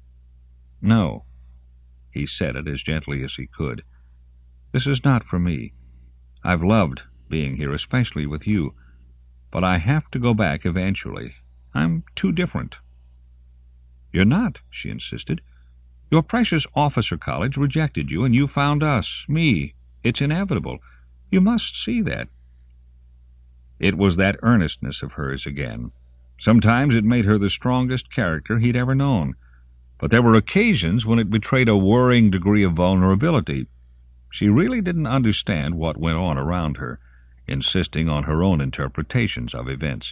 No. He said it as gently as he could. This is not for me. I've loved being here, especially with you. But I have to go back eventually. I'm too different. You're not, she insisted. Your precious officer college rejected you, and you found us, me. It's inevitable. You must see that. It was that earnestness of hers again. Sometimes it made her the strongest character he'd ever known, but there were occasions when it betrayed a worrying degree of vulnerability. She really didn't understand what went on around her, insisting on her own interpretations of events.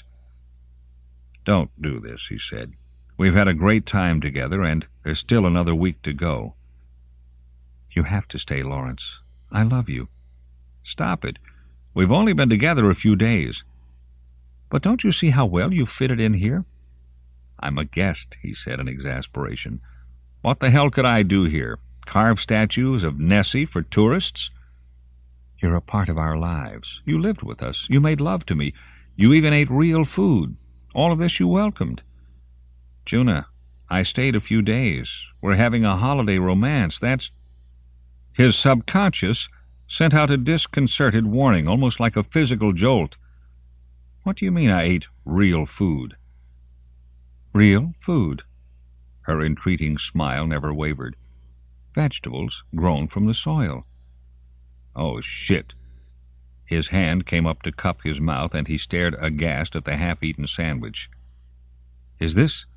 Don't do this, he said. We've had a great time together, and there's still another week to go. You have to stay, Lawrence. I love you. Stop it. We've only been together a few days. But don't you see how well you fitted in here? I'm a guest, he said in exasperation. What the hell could I do here? Carve statues of Nessie for tourists? You're a part of our lives. You lived with us. You made love to me. You even ate real food. All of this you welcomed. Juna, I stayed a few days. We're having a holiday romance. That's... His subconscious sent out a disconcerted warning, almost like a physical jolt. What do you mean I ate real food? Real food. Her entreating smile never wavered. Vegetables grown from the soil. Oh, shit. His hand came up to cup his mouth, and he stared aghast at the half-eaten sandwich. Is this...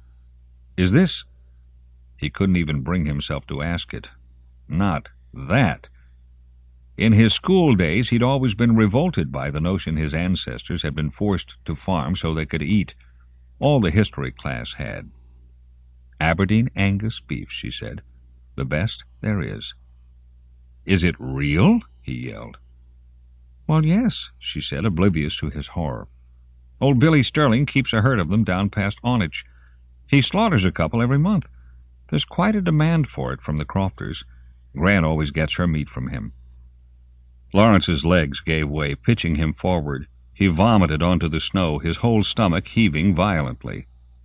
He couldn't even bring himself to ask it. Not that. In his school days, he'd always been revolted by the notion his ancestors had been forced to farm so they could eat. All the history class had. Aberdeen Angus beef, she said. The best there is. Is it real? He yelled. Well, yes, she said, oblivious to his horror. Old Billy Sterling keeps a herd of them down past Onich. He slaughters a couple every month. There's quite a demand for it from the Crofters. Gran always gets her meat from him. Lawrence's legs gave way, pitching him forward. He vomited onto the snow, his whole stomach heaving violently.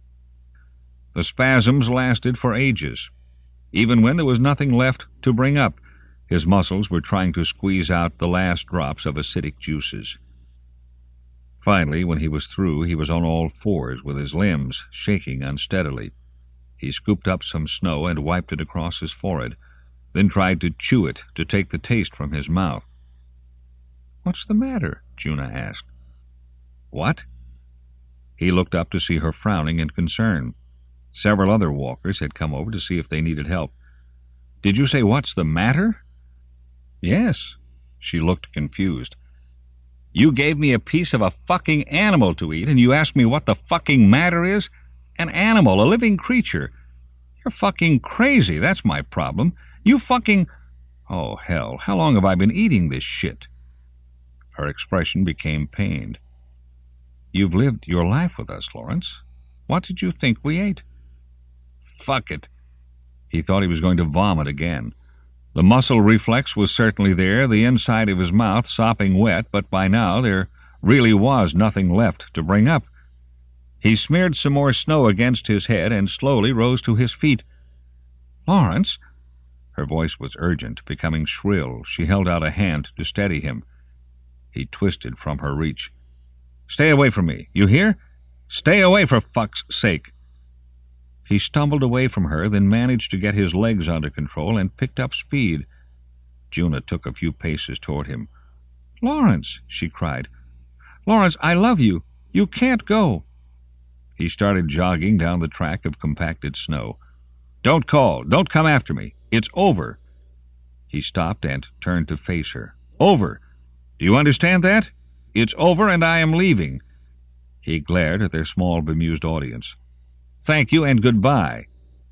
The spasms lasted for ages. Even when there was nothing left to bring up, his muscles were trying to squeeze out the last drops of acidic juices. Finally, when he was through, he was on all fours, with his limbs shaking unsteadily. He scooped up some snow and wiped it across his forehead, then tried to chew it to take the taste from his mouth. What's the matter? Juna asked. What? He looked up to see her frowning in concern. Several other walkers had come over to see if they needed help. Did you say, what's the matter? Yes. She looked confused. You gave me a piece of a fucking animal to eat, and you asked me what the fucking matter is? An animal, a living creature. You're fucking crazy, that's my problem. You fucking... Oh, hell, how long have I been eating this shit? Her expression became pained. You've lived your life with us, Lawrence. What did you think we ate? Fuck it. He thought he was going to vomit again. The muscle reflex was certainly there, the inside of his mouth sopping wet, but by now there really was nothing left to bring up. He smeared some more snow against his head and slowly rose to his feet. Lawrence? Her voice was urgent, becoming shrill. She held out a hand to steady him. He twisted from her reach. Stay away from me. You hear? Stay away, for fuck's sake!" He stumbled away from her, then managed to get his legs under control and picked up speed. Juna took a few paces toward him. "Lawrence," she cried. "Lawrence, I love you. You can't go." He started jogging down the track of compacted snow. "Don't call. Don't come after me. It's over." He stopped and turned to face her. "Over. Do you understand that? It's over, and I am leaving." He glared at their small, bemused audience. "Thank you, and goodbye."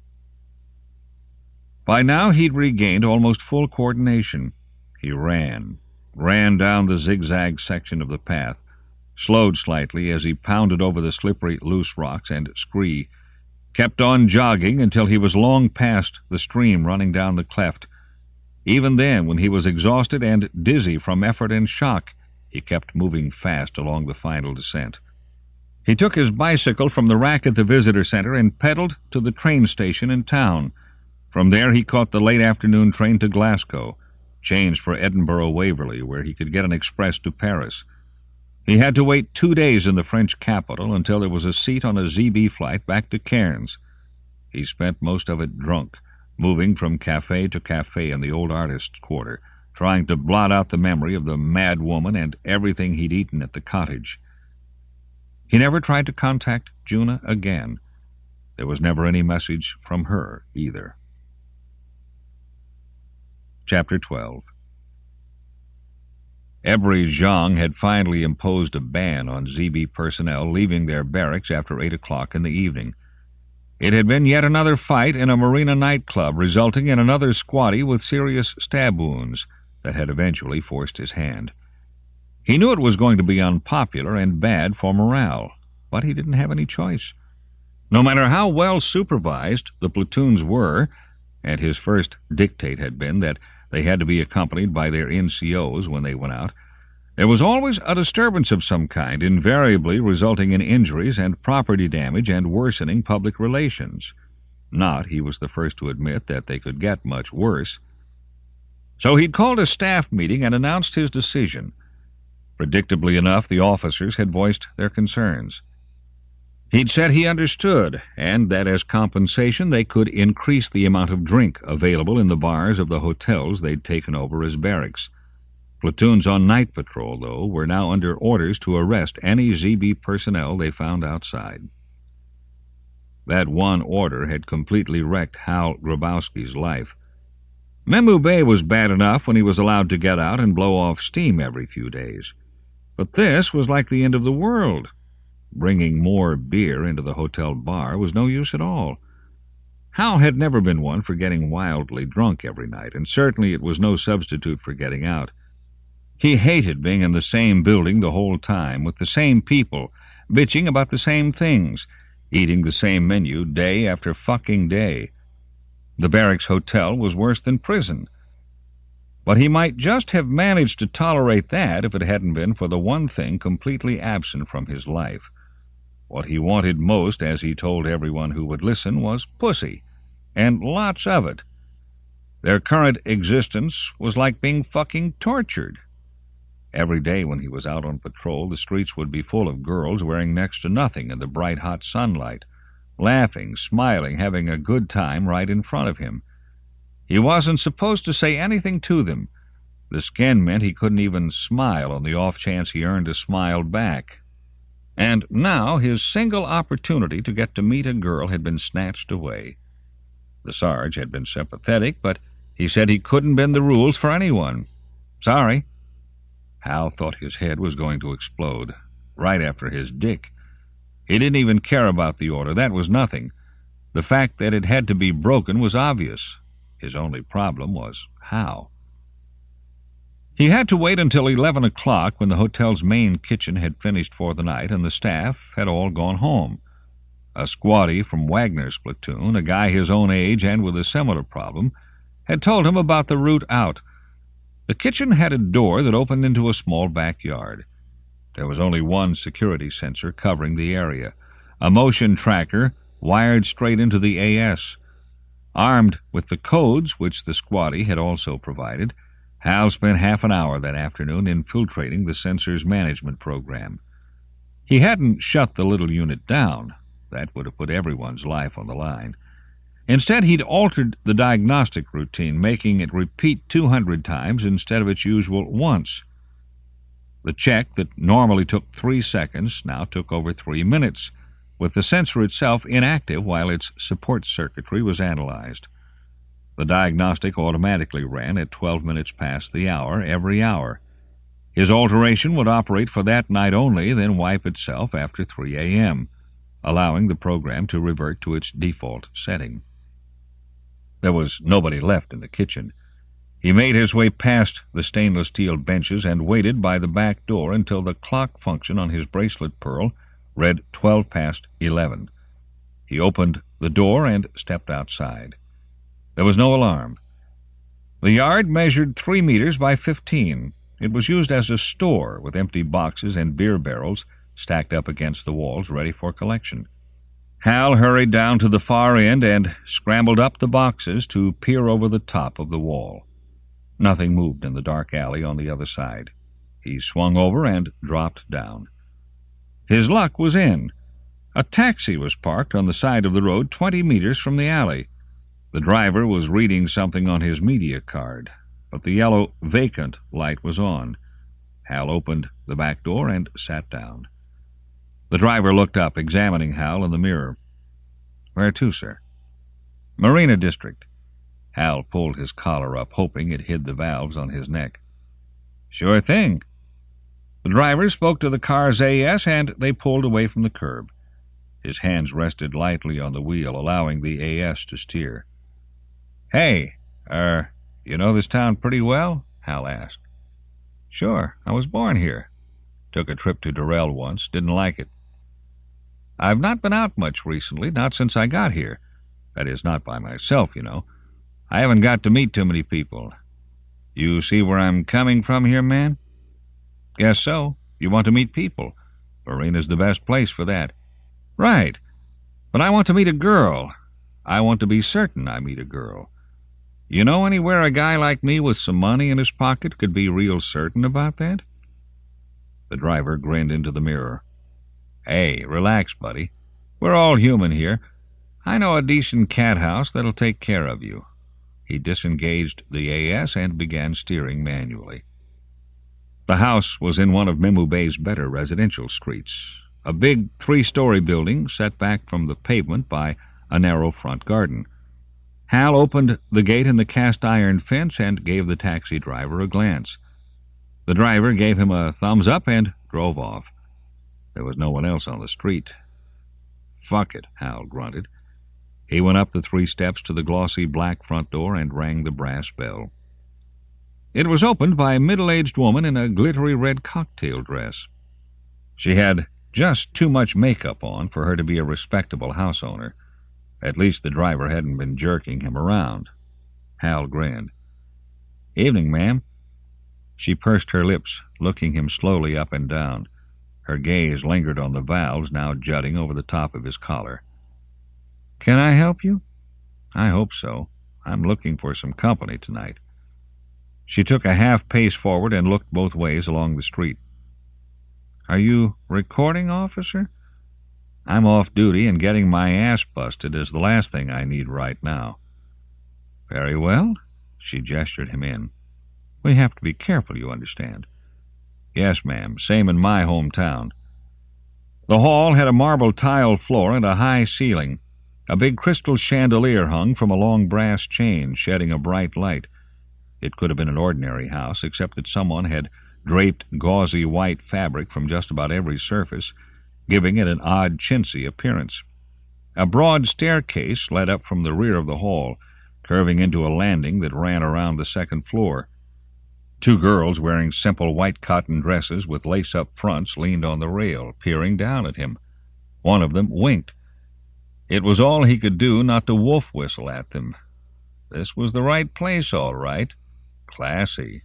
By now he'd regained almost full coordination. He ran down the zigzag section of the path, slowed slightly as he pounded over the slippery, loose rocks and scree, kept on jogging until he was long past the stream running down the cleft. Even then, when he was exhausted and dizzy from effort and shock, he kept moving fast along the final descent. He took his bicycle from the rack at the visitor center and pedaled to the train station in town. From there he caught the late afternoon train to Glasgow, changed for Edinburgh Waverley, where he could get an express to Paris. He had to wait 2 days in the French capital until there was a seat on a ZB flight back to Cairns. He spent most of it drunk, moving from cafe to cafe in the old artists' quarter, trying to blot out the memory of the mad woman and everything he'd eaten at the cottage. He never tried to contact Juna again. There was never any message from her, either. Chapter 12. Ebri Zhang had finally imposed a ban on ZB personnel leaving their barracks after 8 o'clock in the evening. It had been yet another fight in a marina nightclub, resulting in another squatty with serious stab wounds that had eventually forced his hand. He knew it was going to be unpopular and bad for morale, but he didn't have any choice. No matter how well supervised the platoons were, and his first dictate had been that they had to be accompanied by their NCOs when they went out, there was always a disturbance of some kind, invariably resulting in injuries and property damage and worsening public relations. Not, he was the first to admit, that they could get much worse. So he'd called a staff meeting and announced his decision. Predictably enough, the officers had voiced their concerns. He'd said he understood, and that as compensation they could increase the amount of drink available in the bars of the hotels they'd taken over as barracks. Platoons on night patrol, though, were now under orders to arrest any ZB personnel they found outside. That one order had completely wrecked Hal Grabowski's life. Membu Bay was bad enough when he was allowed to get out and blow off steam every few days. But this was like the end of the world. Bringing more beer into the hotel bar was no use at all. Hal had never been one for getting wildly drunk every night, and certainly it was no substitute for getting out. He hated being in the same building the whole time, with the same people, bitching about the same things, eating the same menu day after fucking day. The barracks hotel was worse than prison. But he might just have managed to tolerate that if it hadn't been for the one thing completely absent from his life. What he wanted most, as he told everyone who would listen, was pussy, and lots of it. Their current existence was like being fucking tortured. Every day when he was out on patrol, the streets would be full of girls wearing next to nothing in the bright, hot sunlight, laughing, smiling, having a good time right in front of him. He wasn't supposed to say anything to them. The skin meant he couldn't even smile on the off chance he earned a smile back. And now his single opportunity to get to meet a girl had been snatched away. The Sarge had been sympathetic, but he said he couldn't bend the rules for anyone. Sorry. Hal thought his head was going to explode, right after his dick. He didn't even care about the order. That was nothing. The fact that it had to be broken was obvious. His only problem was how. He had to wait until 11 o'clock, when the hotel's main kitchen had finished for the night and the staff had all gone home. A squatty from Wagner's platoon, a guy his own age and with a similar problem, had told him about the route out. The kitchen had a door that opened into a small backyard. There was only one security sensor covering the area, a motion tracker wired straight into the AS. Armed with the codes, which the squatty had also provided, Hal spent half an hour that afternoon infiltrating the sensor's management program. He hadn't shut the little unit down. That would have put everyone's life on the line. Instead, he'd altered the diagnostic routine, making it repeat 200 times instead of its usual once. The check that normally took 3 seconds now took over 3 minutes, with the sensor itself inactive while its support circuitry was analyzed. The diagnostic automatically ran at 12 minutes past the hour every hour. His alteration would operate for that night only, then wipe itself after 3 a.m., allowing the program to revert to its default setting. There was nobody left in the kitchen. He made his way past the stainless steel benches and waited by the back door until the clock function on his bracelet pearl read 12 past 11. He opened the door and stepped outside. There was no alarm. The yard measured 3 meters by 15. It was used as a store, with empty boxes and beer barrels stacked up against the walls ready for collection. Hal hurried down to the far end and scrambled up the boxes to peer over the top of the wall. Nothing moved in the dark alley on the other side. He swung over and dropped down. His luck was in. A taxi was parked on the side of the road 20 meters from the alley. The driver was reading something on his media card, but the yellow vacant light was on. Hal opened the back door and sat down. The driver looked up, examining Hal in the mirror. "Where to, sir?" "Marina District." Hal pulled his collar up, hoping it hid the valves on his neck. "Sure thing." The driver spoke to the car's AS, and they pulled away from the curb. His hands rested lightly on the wheel, allowing the AS to steer. "Hey, you know this town pretty well?" Hal asked. "Sure, I was born here. Took a trip to Durrell once, didn't like it. I've not been out much recently, not since I got here. That is, not by myself, you know. I haven't got to meet too many people. You see where I'm coming from here, man?" "Guess so. You want to meet people. Marina's the best place for that." "Right. But I want to meet a girl. I want to be certain I meet a girl. You know anywhere a guy like me with some money in his pocket could be real certain about that?" The driver grinned into the mirror. "Hey, relax, buddy. We're all human here. I know a decent cat house that'll take care of you." He disengaged the AS and began steering manually. The house was in one of Mimu Bay's better residential streets, a big 3-story building set back from the pavement by a narrow front garden. Hal opened the gate in the cast-iron fence and gave the taxi driver a glance. The driver gave him a thumbs-up and drove off. There was no one else on the street. "Fuck it," Hal grunted. He went up the 3 steps to the glossy black front door and rang the brass bell. It was opened by a middle-aged woman in a glittery red cocktail dress. She had just too much makeup on for her to be a respectable house owner. At least the driver hadn't been jerking him around. Hal grinned. "Evening, ma'am." She pursed her lips, looking him slowly up and down. Her gaze lingered on the valves now jutting over the top of his collar. "Can I help you?" "I hope so. I'm looking for some company tonight." She took a half-pace forward and looked both ways along the street. "Are you recording officer?" "I'm off duty, and getting my ass busted is the last thing I need right now." "Very well." She gestured him in. "We have to be careful, you understand." "Yes, ma'am. Same in my hometown." The hall had a marble tile floor and a high ceiling. A big crystal chandelier hung from a long brass chain, shedding a bright light. It could have been an ordinary house, except that someone had draped gauzy white fabric from just about every surface, giving it an odd chintzy appearance. A broad staircase led up from the rear of the hall, curving into a landing that ran around the second floor. 2 girls wearing simple white cotton dresses with lace-up fronts leaned on the rail, peering down at him. One of them winked. It was all he could do not to wolf-whistle at them. This was the right place, all right. Classy.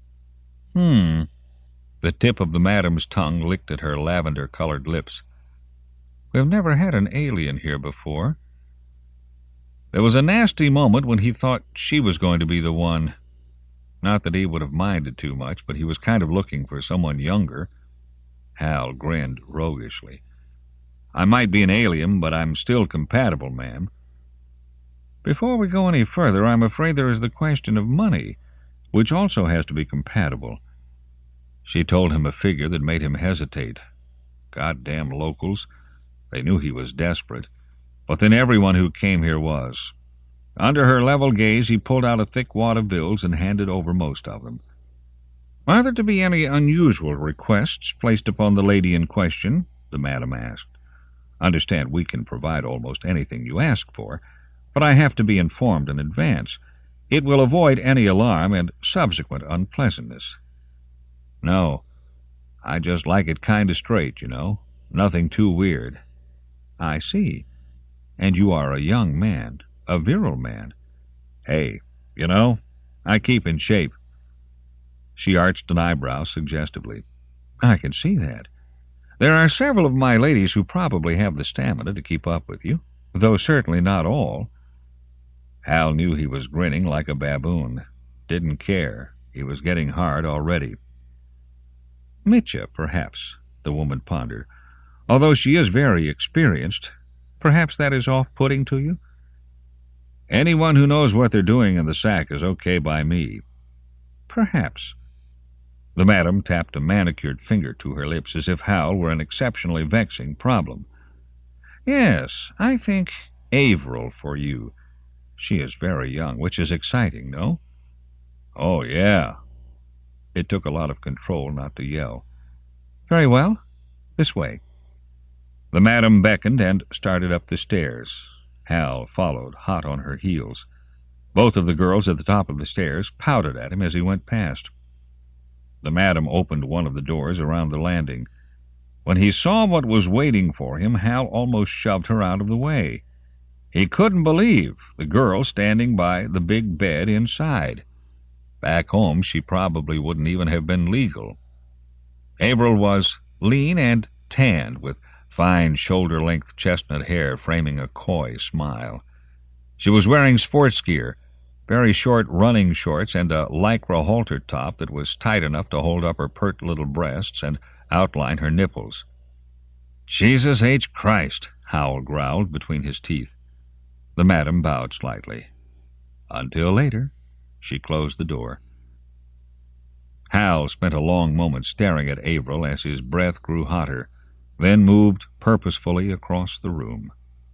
The tip of the madam's tongue licked at her lavender-colored lips. "We've never had an alien here before." There was a nasty moment when he thought she was going to be the one. Not that he would have minded too much, but he was kind of looking for someone younger. Hal grinned roguishly. "I might be an alien, but I'm still compatible, ma'am." "Before we go any further, I'm afraid there is the question of money, which also has to be compatible." She told him a figure that made him hesitate. Goddamn locals. They knew he was desperate. But then everyone who came here was. Under her level gaze, he pulled out a thick wad of bills and handed over most of them. "Are there to be any unusual requests placed upon the lady in question?" the madam asked. "Understand, we can provide almost anything you ask for, but I have to be informed in advance. It will avoid any alarm and subsequent unpleasantness." "No. I just like it kind of straight, you know. Nothing too weird." "I see. And you are a young man, a virile man." "Hey, you know, I keep in shape." She arched an eyebrow suggestively. "I can see that. There are several of my ladies who probably have the stamina to keep up with you, though certainly not all." Hal knew he was grinning like a baboon. Didn't care. He was getting hard already. "Mitya, perhaps," the woman pondered. "Although she is very experienced, perhaps that is off-putting to you?" "Anyone who knows what they're doing in the sack is okay by me." "Perhaps." The madam tapped a manicured finger to her lips as if Hal were an exceptionally vexing problem. "Yes, I think Averill for you. She is very young, which is exciting, no?" "Oh, yeah." It took a lot of control not to yell. "Very well. This way." The madam beckoned and started up the stairs. Hal followed, hot on her heels. Both of the girls at the top of the stairs pouted at him as he went past. The madam opened one of the doors around the landing. When he saw what was waiting for him, Hal almost shoved her out of the way. He couldn't believe the girl standing by the big bed inside. Back home, she probably wouldn't even have been legal. Averill was lean and tanned, with fine shoulder-length chestnut hair framing a coy smile. She was wearing sports gear, very short running shorts, and a lycra halter top that was tight enough to hold up her pert little breasts and outline her nipples. "Jesus H. Christ," Hal growled between his teeth. The madam bowed slightly. "Until later." She closed the door. Hal spent a long moment staring at Averill as his breath grew hotter, then moved purposefully across the room.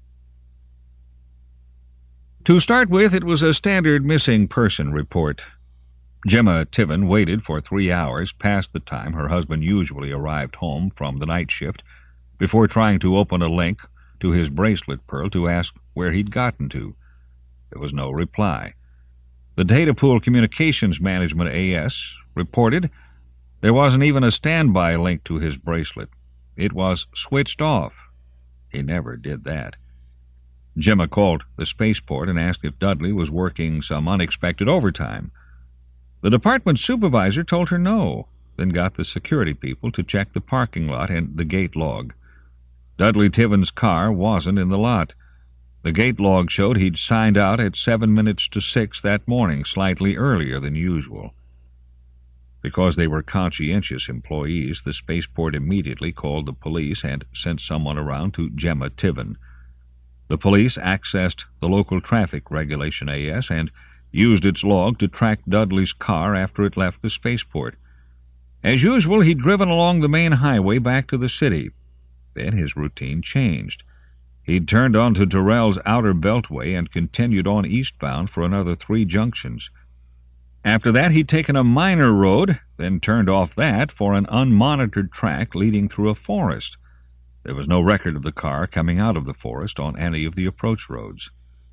To start with, it was a standard missing person report. Gemma Tiven waited for 3 hours past the time her husband usually arrived home from the night shift before trying to open a link to his bracelet pearl to ask where he'd gotten to. There was no reply. The Data Pool Communications Management AS reported there wasn't even a standby link to his bracelet. It was switched off. He never did that. Gemma called the spaceport and asked if Dudley was working some unexpected overtime. The department supervisor told her no, then got the security people to check the parking lot and the gate log. Dudley Tiven's car wasn't in the lot. The gate log showed he'd signed out at 7 minutes to 6 that morning, slightly earlier than usual. Because they were conscientious employees, the spaceport immediately called the police and sent someone around to Gemma Tiven. The police accessed the local traffic regulation AS and used its log to track Dudley's car after it left the spaceport. As usual, he'd driven along the main highway back to the city. Then his routine changed. He'd turned onto Terrell's outer beltway and continued on eastbound for another 3 junctions. After that, he'd taken a minor road, then turned off that for an unmonitored track leading through a forest. There was no record of the car coming out of the forest on any of the approach roads.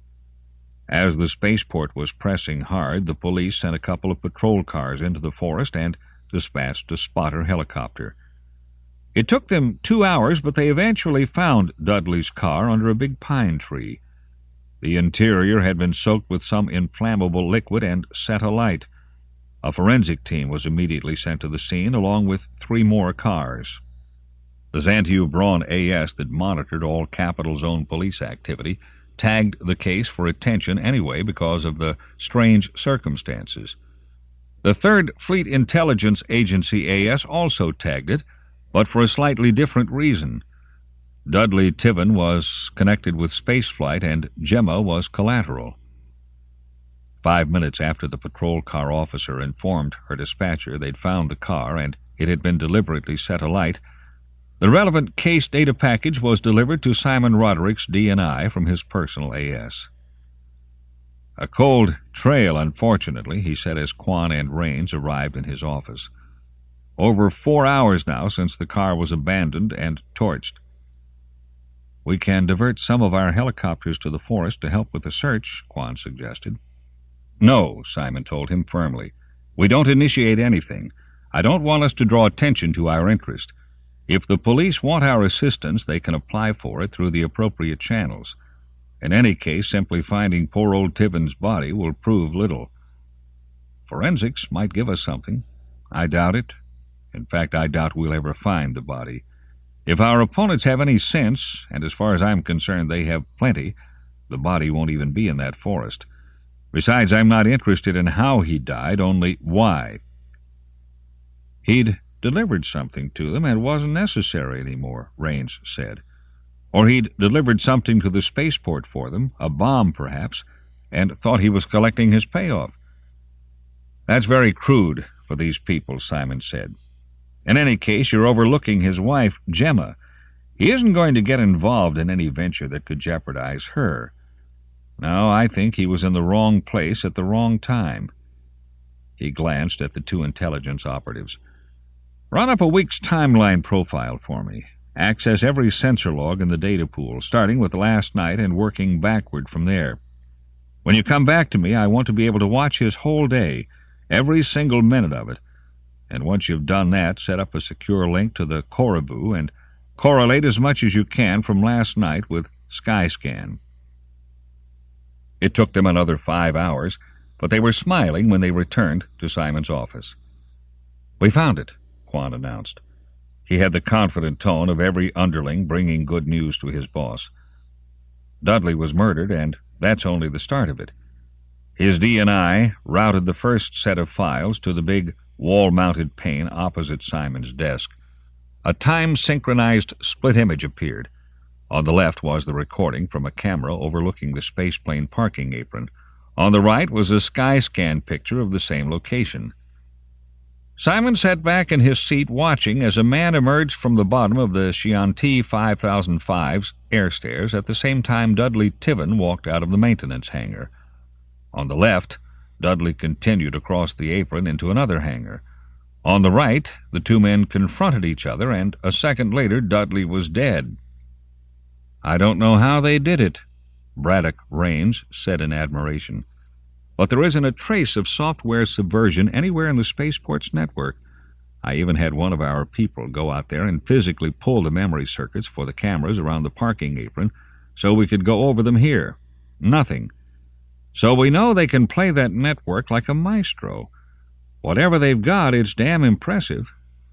As the spaceport was pressing hard, the police sent a couple of patrol cars into the forest and dispatched a spotter helicopter. It took them 2 hours, but they eventually found Dudley's car under a big pine tree. The interior had been soaked with some inflammable liquid and set alight. A forensic team was immediately sent to the scene, along with 3 more cars. The Xantiu Braun AS that monitored all Capital Zone police activity tagged the case for attention anyway because of the strange circumstances. The 3rd Fleet Intelligence Agency AS also tagged it, but for a slightly different reason. Dudley Tiven was connected with spaceflight, and Gemma was collateral. 5 minutes after the patrol car officer informed her dispatcher they'd found the car and it had been deliberately set alight, the relevant case data package was delivered to Simon Roderick's DNI from his personal AS. "A cold trail, unfortunately," he said as Quan and Raines arrived in his office. "Over 4 hours now since the car was abandoned and torched." "We can divert some of our helicopters to the forest to help with the search," Quan suggested. "No," Simon told him firmly. "We don't initiate anything. I don't want us to draw attention to our interest. If the police want our assistance, they can apply for it through the appropriate channels. In any case, simply finding poor old Tiven's body will prove little. Forensics might give us something. I doubt it. In fact, I doubt we'll ever find the body. If our opponents have any sense, and as far as I'm concerned they have plenty, the body won't even be in that forest. Besides, I'm not interested in how he died, only why." "He'd delivered something to them and wasn't necessary anymore," Raines said. "Or he'd delivered something to the spaceport for them, a bomb perhaps, and thought he was collecting his payoff." "That's very crude for these people," Simon said. "In any case, you're overlooking his wife, Gemma. He isn't going to get involved in any venture that could jeopardize her. No, I think he was in the wrong place at the wrong time." He glanced at the two intelligence operatives. "Run up a week's timeline profile for me. Access every sensor log in the data pool, starting with last night and working backward from there. When you come back to me, I want to be able to watch his whole day, every single minute of it. And once you've done that, set up a secure link to the Coraboo and correlate as much as you can from last night with Skyscan." It took them another 5 hours, but they were smiling when they returned to Simon's office. "We found it," Quan announced. He had the confident tone of every underling bringing good news to his boss. "Dudley was murdered, and that's only the start of it." His DNI routed the first set of files to the big wall-mounted pane opposite Simon's desk. A time-synchronized split image appeared. On the left was the recording from a camera overlooking the spaceplane parking apron. On the right was a Skyscan picture of the same location. Simon sat back in his seat watching as a man emerged from the bottom of the Chianti 5005's air stairs at the same time Dudley Tiven walked out of the maintenance hangar. On the left, Dudley continued across the apron into another hangar. On the right, the two men confronted each other, and a second later Dudley was dead. "I don't know how they did it," Braddock Raines said in admiration. "But there isn't a trace of software subversion anywhere in the spaceport's network. I even had one of our people go out there and physically pull the memory circuits for the cameras around the parking apron so we could go over them here. Nothing. So we know they can play that network like a maestro. Whatever they've got, it's damn impressive."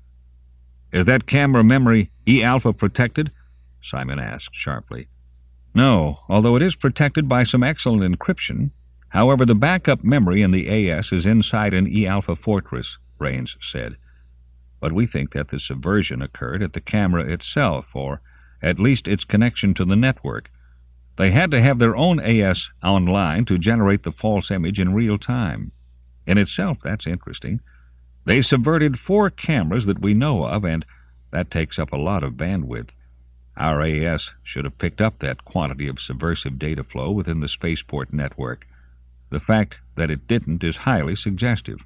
"Is that camera memory E-alpha protected?" Simon asked sharply. "No, although it is protected by some excellent encryption. However, the backup memory in the AS is inside an E-alpha fortress," Raines said. "But we think that the subversion occurred at the camera itself, or at least its connection to the network. They had to have their own AS online to generate the false image in real time. In itself, that's interesting. They subverted 4 cameras that we know of, and that takes up a lot of bandwidth. Our AS should have picked up that quantity of subversive data flow within the spaceport network. The fact that it didn't is highly suggestive."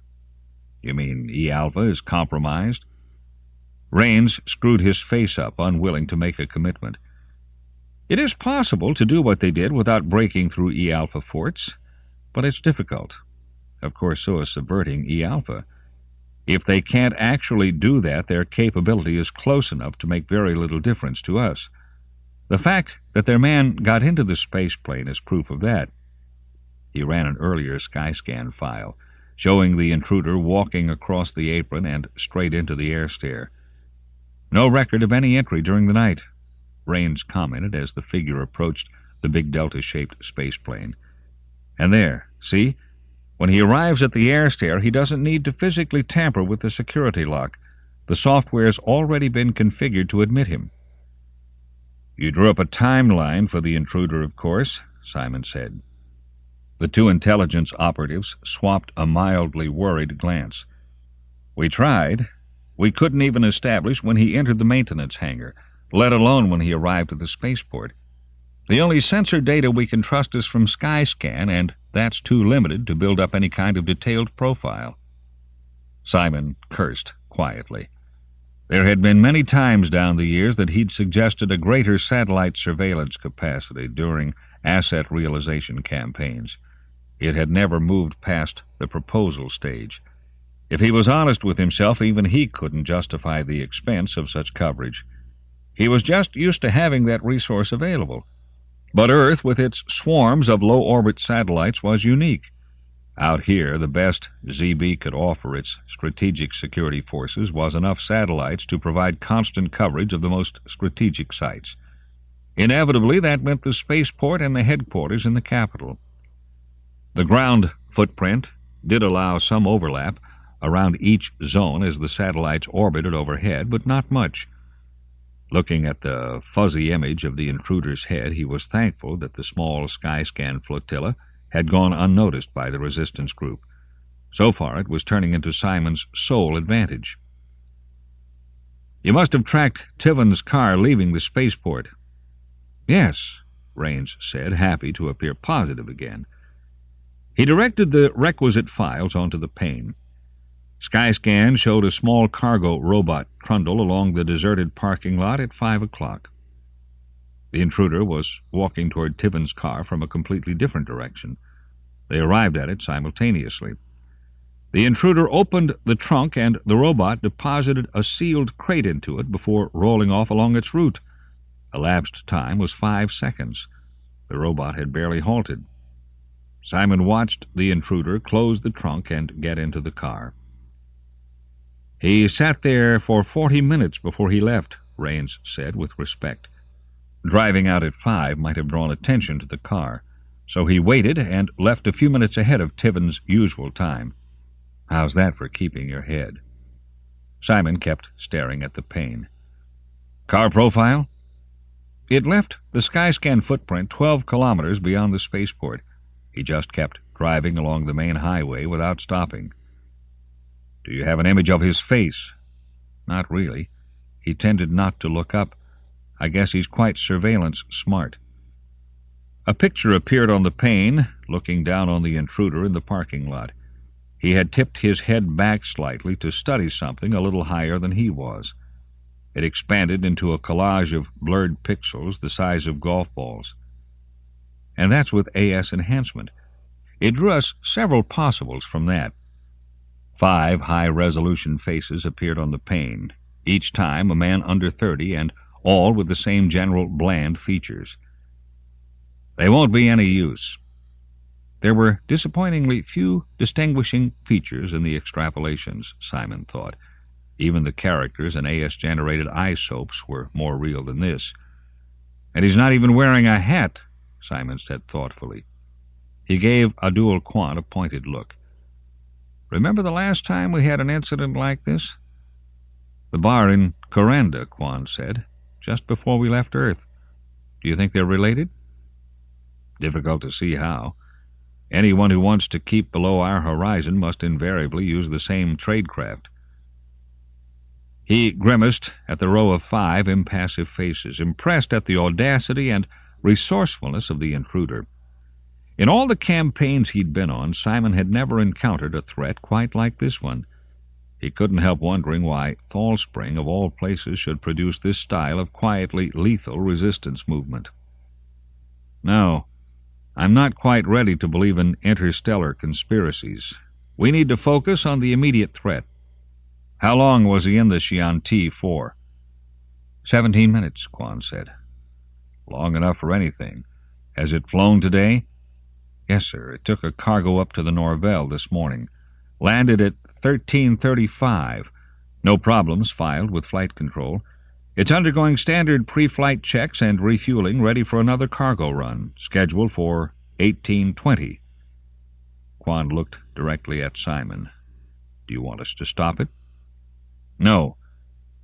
"You mean E-alpha is compromised?" Raines screwed his face up, unwilling to make a commitment. "It is possible to do what they did without breaking through E-alpha forts, but it's difficult. Of course, so is subverting E-alpha. If they can't actually do that, their capability is close enough to make very little difference to us. The fact that their man got into the spaceplane is proof of that." He ran an earlier Skyscan file, showing the intruder walking across the apron and straight into the air stair. "No record of any entry during the night," Raines commented as the figure approached the big delta-shaped spaceplane. "And there, see? When he arrives at the air stair, he doesn't need to physically tamper with the security lock. The software's already been configured to admit him. You drew up a timeline for the intruder, of course, Simon said. The two intelligence operatives swapped a mildly worried glance. We tried. We couldn't even establish when he entered the maintenance hangar, let alone when he arrived at the spaceport. The only sensor data we can trust is from Skyscan, and that's too limited to build up any kind of detailed profile. Simon cursed quietly. There had been many times down the years that he'd suggested a greater satellite surveillance capacity during asset realization campaigns. It had never moved past the proposal stage. If he was honest with himself, even he couldn't justify the expense of such coverage. He was just used to having that resource available. But Earth, with its swarms of low-orbit satellites, was unique. Out here, the best ZB could offer its strategic security forces was enough satellites to provide constant coverage of the most strategic sites. Inevitably, that meant the spaceport and the headquarters in the capital. The ground footprint did allow some overlap around each zone as the satellites orbited overhead, but not much. Looking at the fuzzy image of the intruder's head, he was thankful that the small Skyscan flotilla had gone unnoticed by the resistance group. So far, it was turning into Simon's sole advantage. You must have tracked Tiven's car leaving the spaceport. Yes, Raines said, happy to appear positive again. He directed the requisite files onto the pane. Skyscan showed a small cargo robot trundle along the deserted parking lot at 5 o'clock. The intruder was walking toward Tiven's car from a completely different direction. They arrived at it simultaneously. The intruder opened the trunk, and the robot deposited a sealed crate into it before rolling off along its route. Elapsed time was 5 seconds. The robot had barely halted. Simon watched the intruder close the trunk and get into the car. He sat there for 40 minutes before he left, Raines said with respect. Driving out at 5 might have drawn attention to the car, so he waited and left a few minutes ahead of Tiven's usual time. How's that for keeping your head? Simon kept staring at the pane. Car profile? It left the Skyscan footprint 12 kilometers beyond the spaceport. He just kept driving along the main highway without stopping. Do you have an image of his face? Not really. He tended not to look up. I guess he's quite surveillance smart. A picture appeared on the pane, looking down on the intruder in the parking lot. He had tipped his head back slightly to study something a little higher than he was. It expanded into a collage of blurred pixels the size of golf balls. And that's with AS enhancement. It drew us several possibles from that. 5 high-resolution faces appeared on the pane, each time a man under 30, and all with the same general bland features. They won't be any use. There were disappointingly few distinguishing features in the extrapolations, Simon thought. Even the characters in AS-generated eye soaps were more real than this. And he's not even wearing a hat, Simon said thoughtfully. He gave Abdul Quant a pointed look. Remember the last time we had an incident like this? The bar in Coranda, Quant said, just before we left Earth. Do you think they're related? Difficult to see how. Anyone who wants to keep below our horizon must invariably use the same tradecraft. He grimaced at the row of 5 impassive faces, impressed at the audacity and resourcefulness of the intruder. In all the campaigns he'd been on, Simon had never encountered a threat quite like this one. He couldn't help wondering why Thalspring, of all places, should produce this style of quietly lethal resistance movement. No, I'm not quite ready to believe in interstellar conspiracies. We need to focus on the immediate threat. How long was he in the Chianti for? 17 minutes, Quant said. Long enough for anything. Has it flown today? Yes, sir. It took a cargo up to the Norvell this morning. Landed at 13:35. No problems filed with flight control. It's undergoing standard pre-flight checks and refueling, ready for another cargo run, scheduled for 18:20. Quant looked directly at Simon. Do you want us to stop it? No.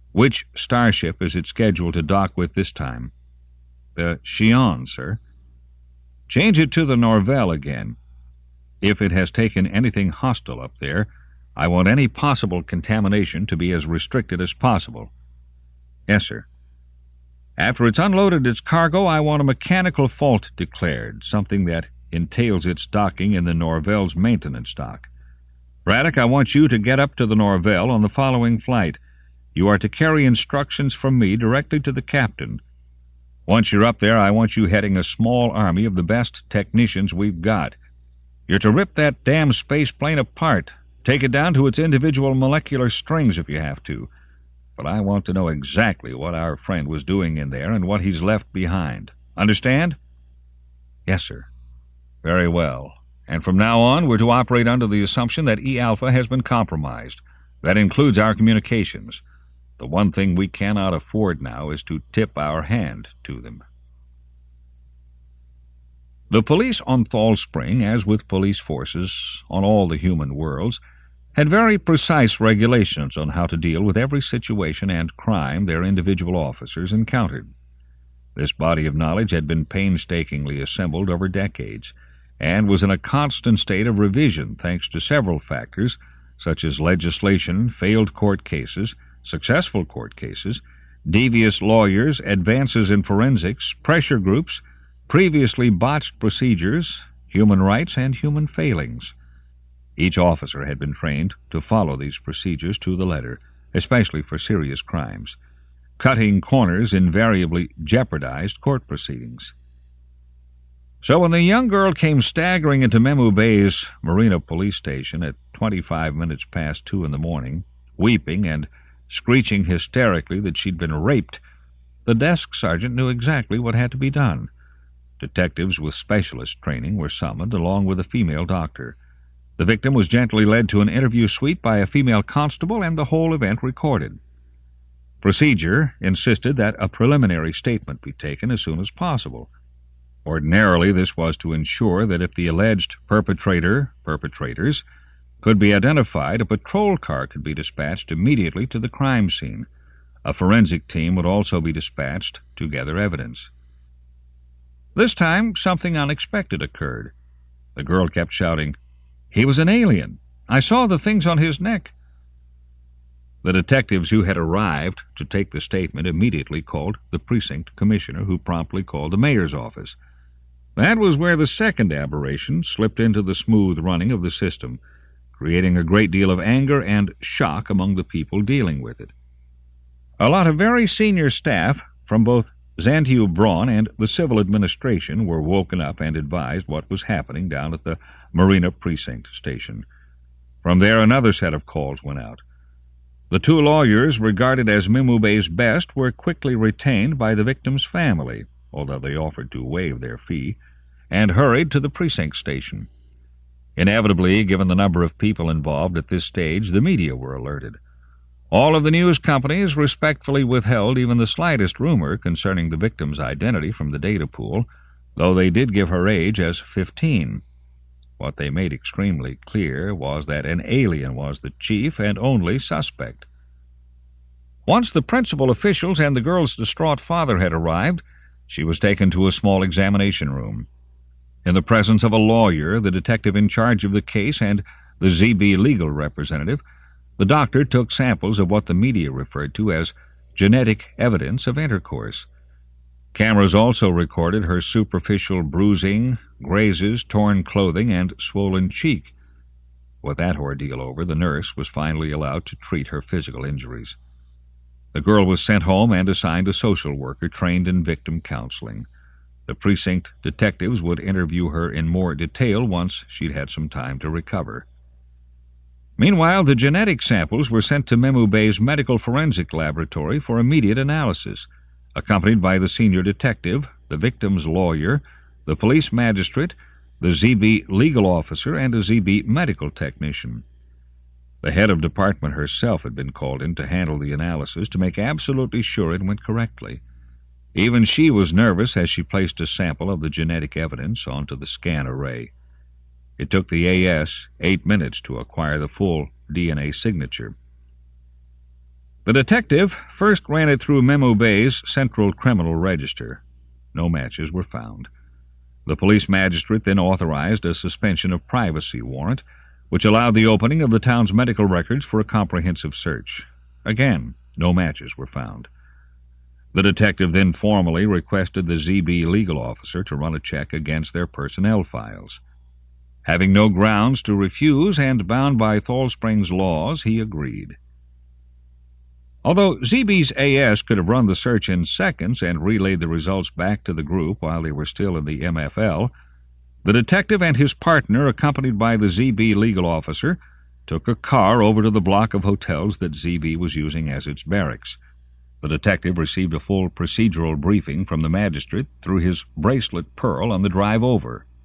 Which starship is it scheduled to dock with this time? The Xi'an, sir. Change it to the Norvell again. If it has taken anything hostile up there, I want any possible contamination to be as restricted as possible. Yes, sir. After it's unloaded its cargo, I want a mechanical fault declared, something that entails its docking in the Norvell's maintenance dock. Braddock, I want you to get up to the Norvell on the following flight. You are to carry instructions from me directly to the captain. Once you're up there, I want you heading a small army of the best technicians we've got. You're to rip that damn space plane apart, take it down to its individual molecular strings if you have to. But I want to know exactly what our friend was doing in there and what he's left behind. Understand? Yes, sir. Very well. And from now on, we're to operate under the assumption that E-Alpha has been compromised. That includes our communications. The one thing we cannot afford now is to tip our hand to them. The police on Thal Spring, as with police forces on all the human worlds, had very precise regulations on how to deal with every situation and crime their individual officers encountered. This body of knowledge had been painstakingly assembled over decades, and was in a constant state of revision thanks to several factors, such as legislation, failed court cases, successful court cases, devious lawyers, advances in forensics, pressure groups, previously botched procedures, human rights, and human failings. Each officer had been trained to follow these procedures to the letter, especially for serious crimes. Cutting corners invariably jeopardized court proceedings. So when the young girl came staggering into Memu Bay's Marina police station at 25 minutes past 2 in the morning, weeping and screeching hysterically that she'd been raped, the desk sergeant knew exactly what had to be done. Detectives with specialist training were summoned, along with a female doctor. The victim was gently led to an interview suite by a female constable, and the whole event recorded. Procedure insisted that a preliminary statement be taken as soon as possible. Ordinarily, this was to ensure that if the alleged perpetrators, could be identified, a patrol car could be dispatched immediately to the crime scene. A forensic team would also be dispatched to gather evidence. This time, something unexpected occurred. The girl kept shouting, "He was an alien! I saw the things on his neck!" The detectives who had arrived to take the statement immediately called the precinct commissioner, who promptly called the mayor's office. That was where the second aberration slipped into the smooth running of the system, creating a great deal of anger and shock among the people dealing with it. A lot of very senior staff from both Xantiu Braun and the civil administration were woken up and advised what was happening down at the Marina precinct station. From there, another set of calls went out. The two lawyers, regarded as Memu Bay's best, were quickly retained by the victim's family, although they offered to waive their fee, and hurried to the precinct station. Inevitably, given the number of people involved at this stage, the media were alerted. All of the news companies respectfully withheld even the slightest rumor concerning the victim's identity from the data pool, though they did give her age as 15. What they made extremely clear was that an alien was the chief and only suspect. Once the principal officials and the girl's distraught father had arrived, she was taken to a small examination room. In the presence of a lawyer, the detective in charge of the case, and the ZB legal representative, the doctor took samples of what the media referred to as genetic evidence of intercourse. Cameras also recorded her superficial bruising, grazes, torn clothing, and swollen cheek. With that ordeal over, the nurse was finally allowed to treat her physical injuries. The girl was sent home and assigned a social worker trained in victim counseling. The precinct detectives would interview her in more detail once she'd had some time to recover. Meanwhile, the genetic samples were sent to Memu Bay's medical forensic laboratory for immediate analysis, accompanied by the senior detective, the victim's lawyer, the police magistrate, the ZB legal officer, and a ZB medical technician. The head of department herself had been called in to handle the analysis to make absolutely sure it went correctly. Even she was nervous as she placed a sample of the genetic evidence onto the scan array. It took the AS 8 minutes to acquire the full DNA signature. The detective first ran it through Memo Bay's Central Criminal Register. No matches were found. The police magistrate then authorized a suspension of privacy warrant, which allowed the opening of the town's medical records for a comprehensive search. Again, no matches were found. The detective then formally requested the ZB legal officer to run a check against their personnel files. Having no grounds to refuse and bound by Thaw Springs laws, he agreed. Although ZB's AS could have run the search in seconds and relayed the results back to the group while they were still in the MFL, the detective and his partner, accompanied by the ZB legal officer, took a car over to the block of hotels that ZB was using as its barracks. The detective received a full procedural briefing from the magistrate through his bracelet Pearl on the drive over.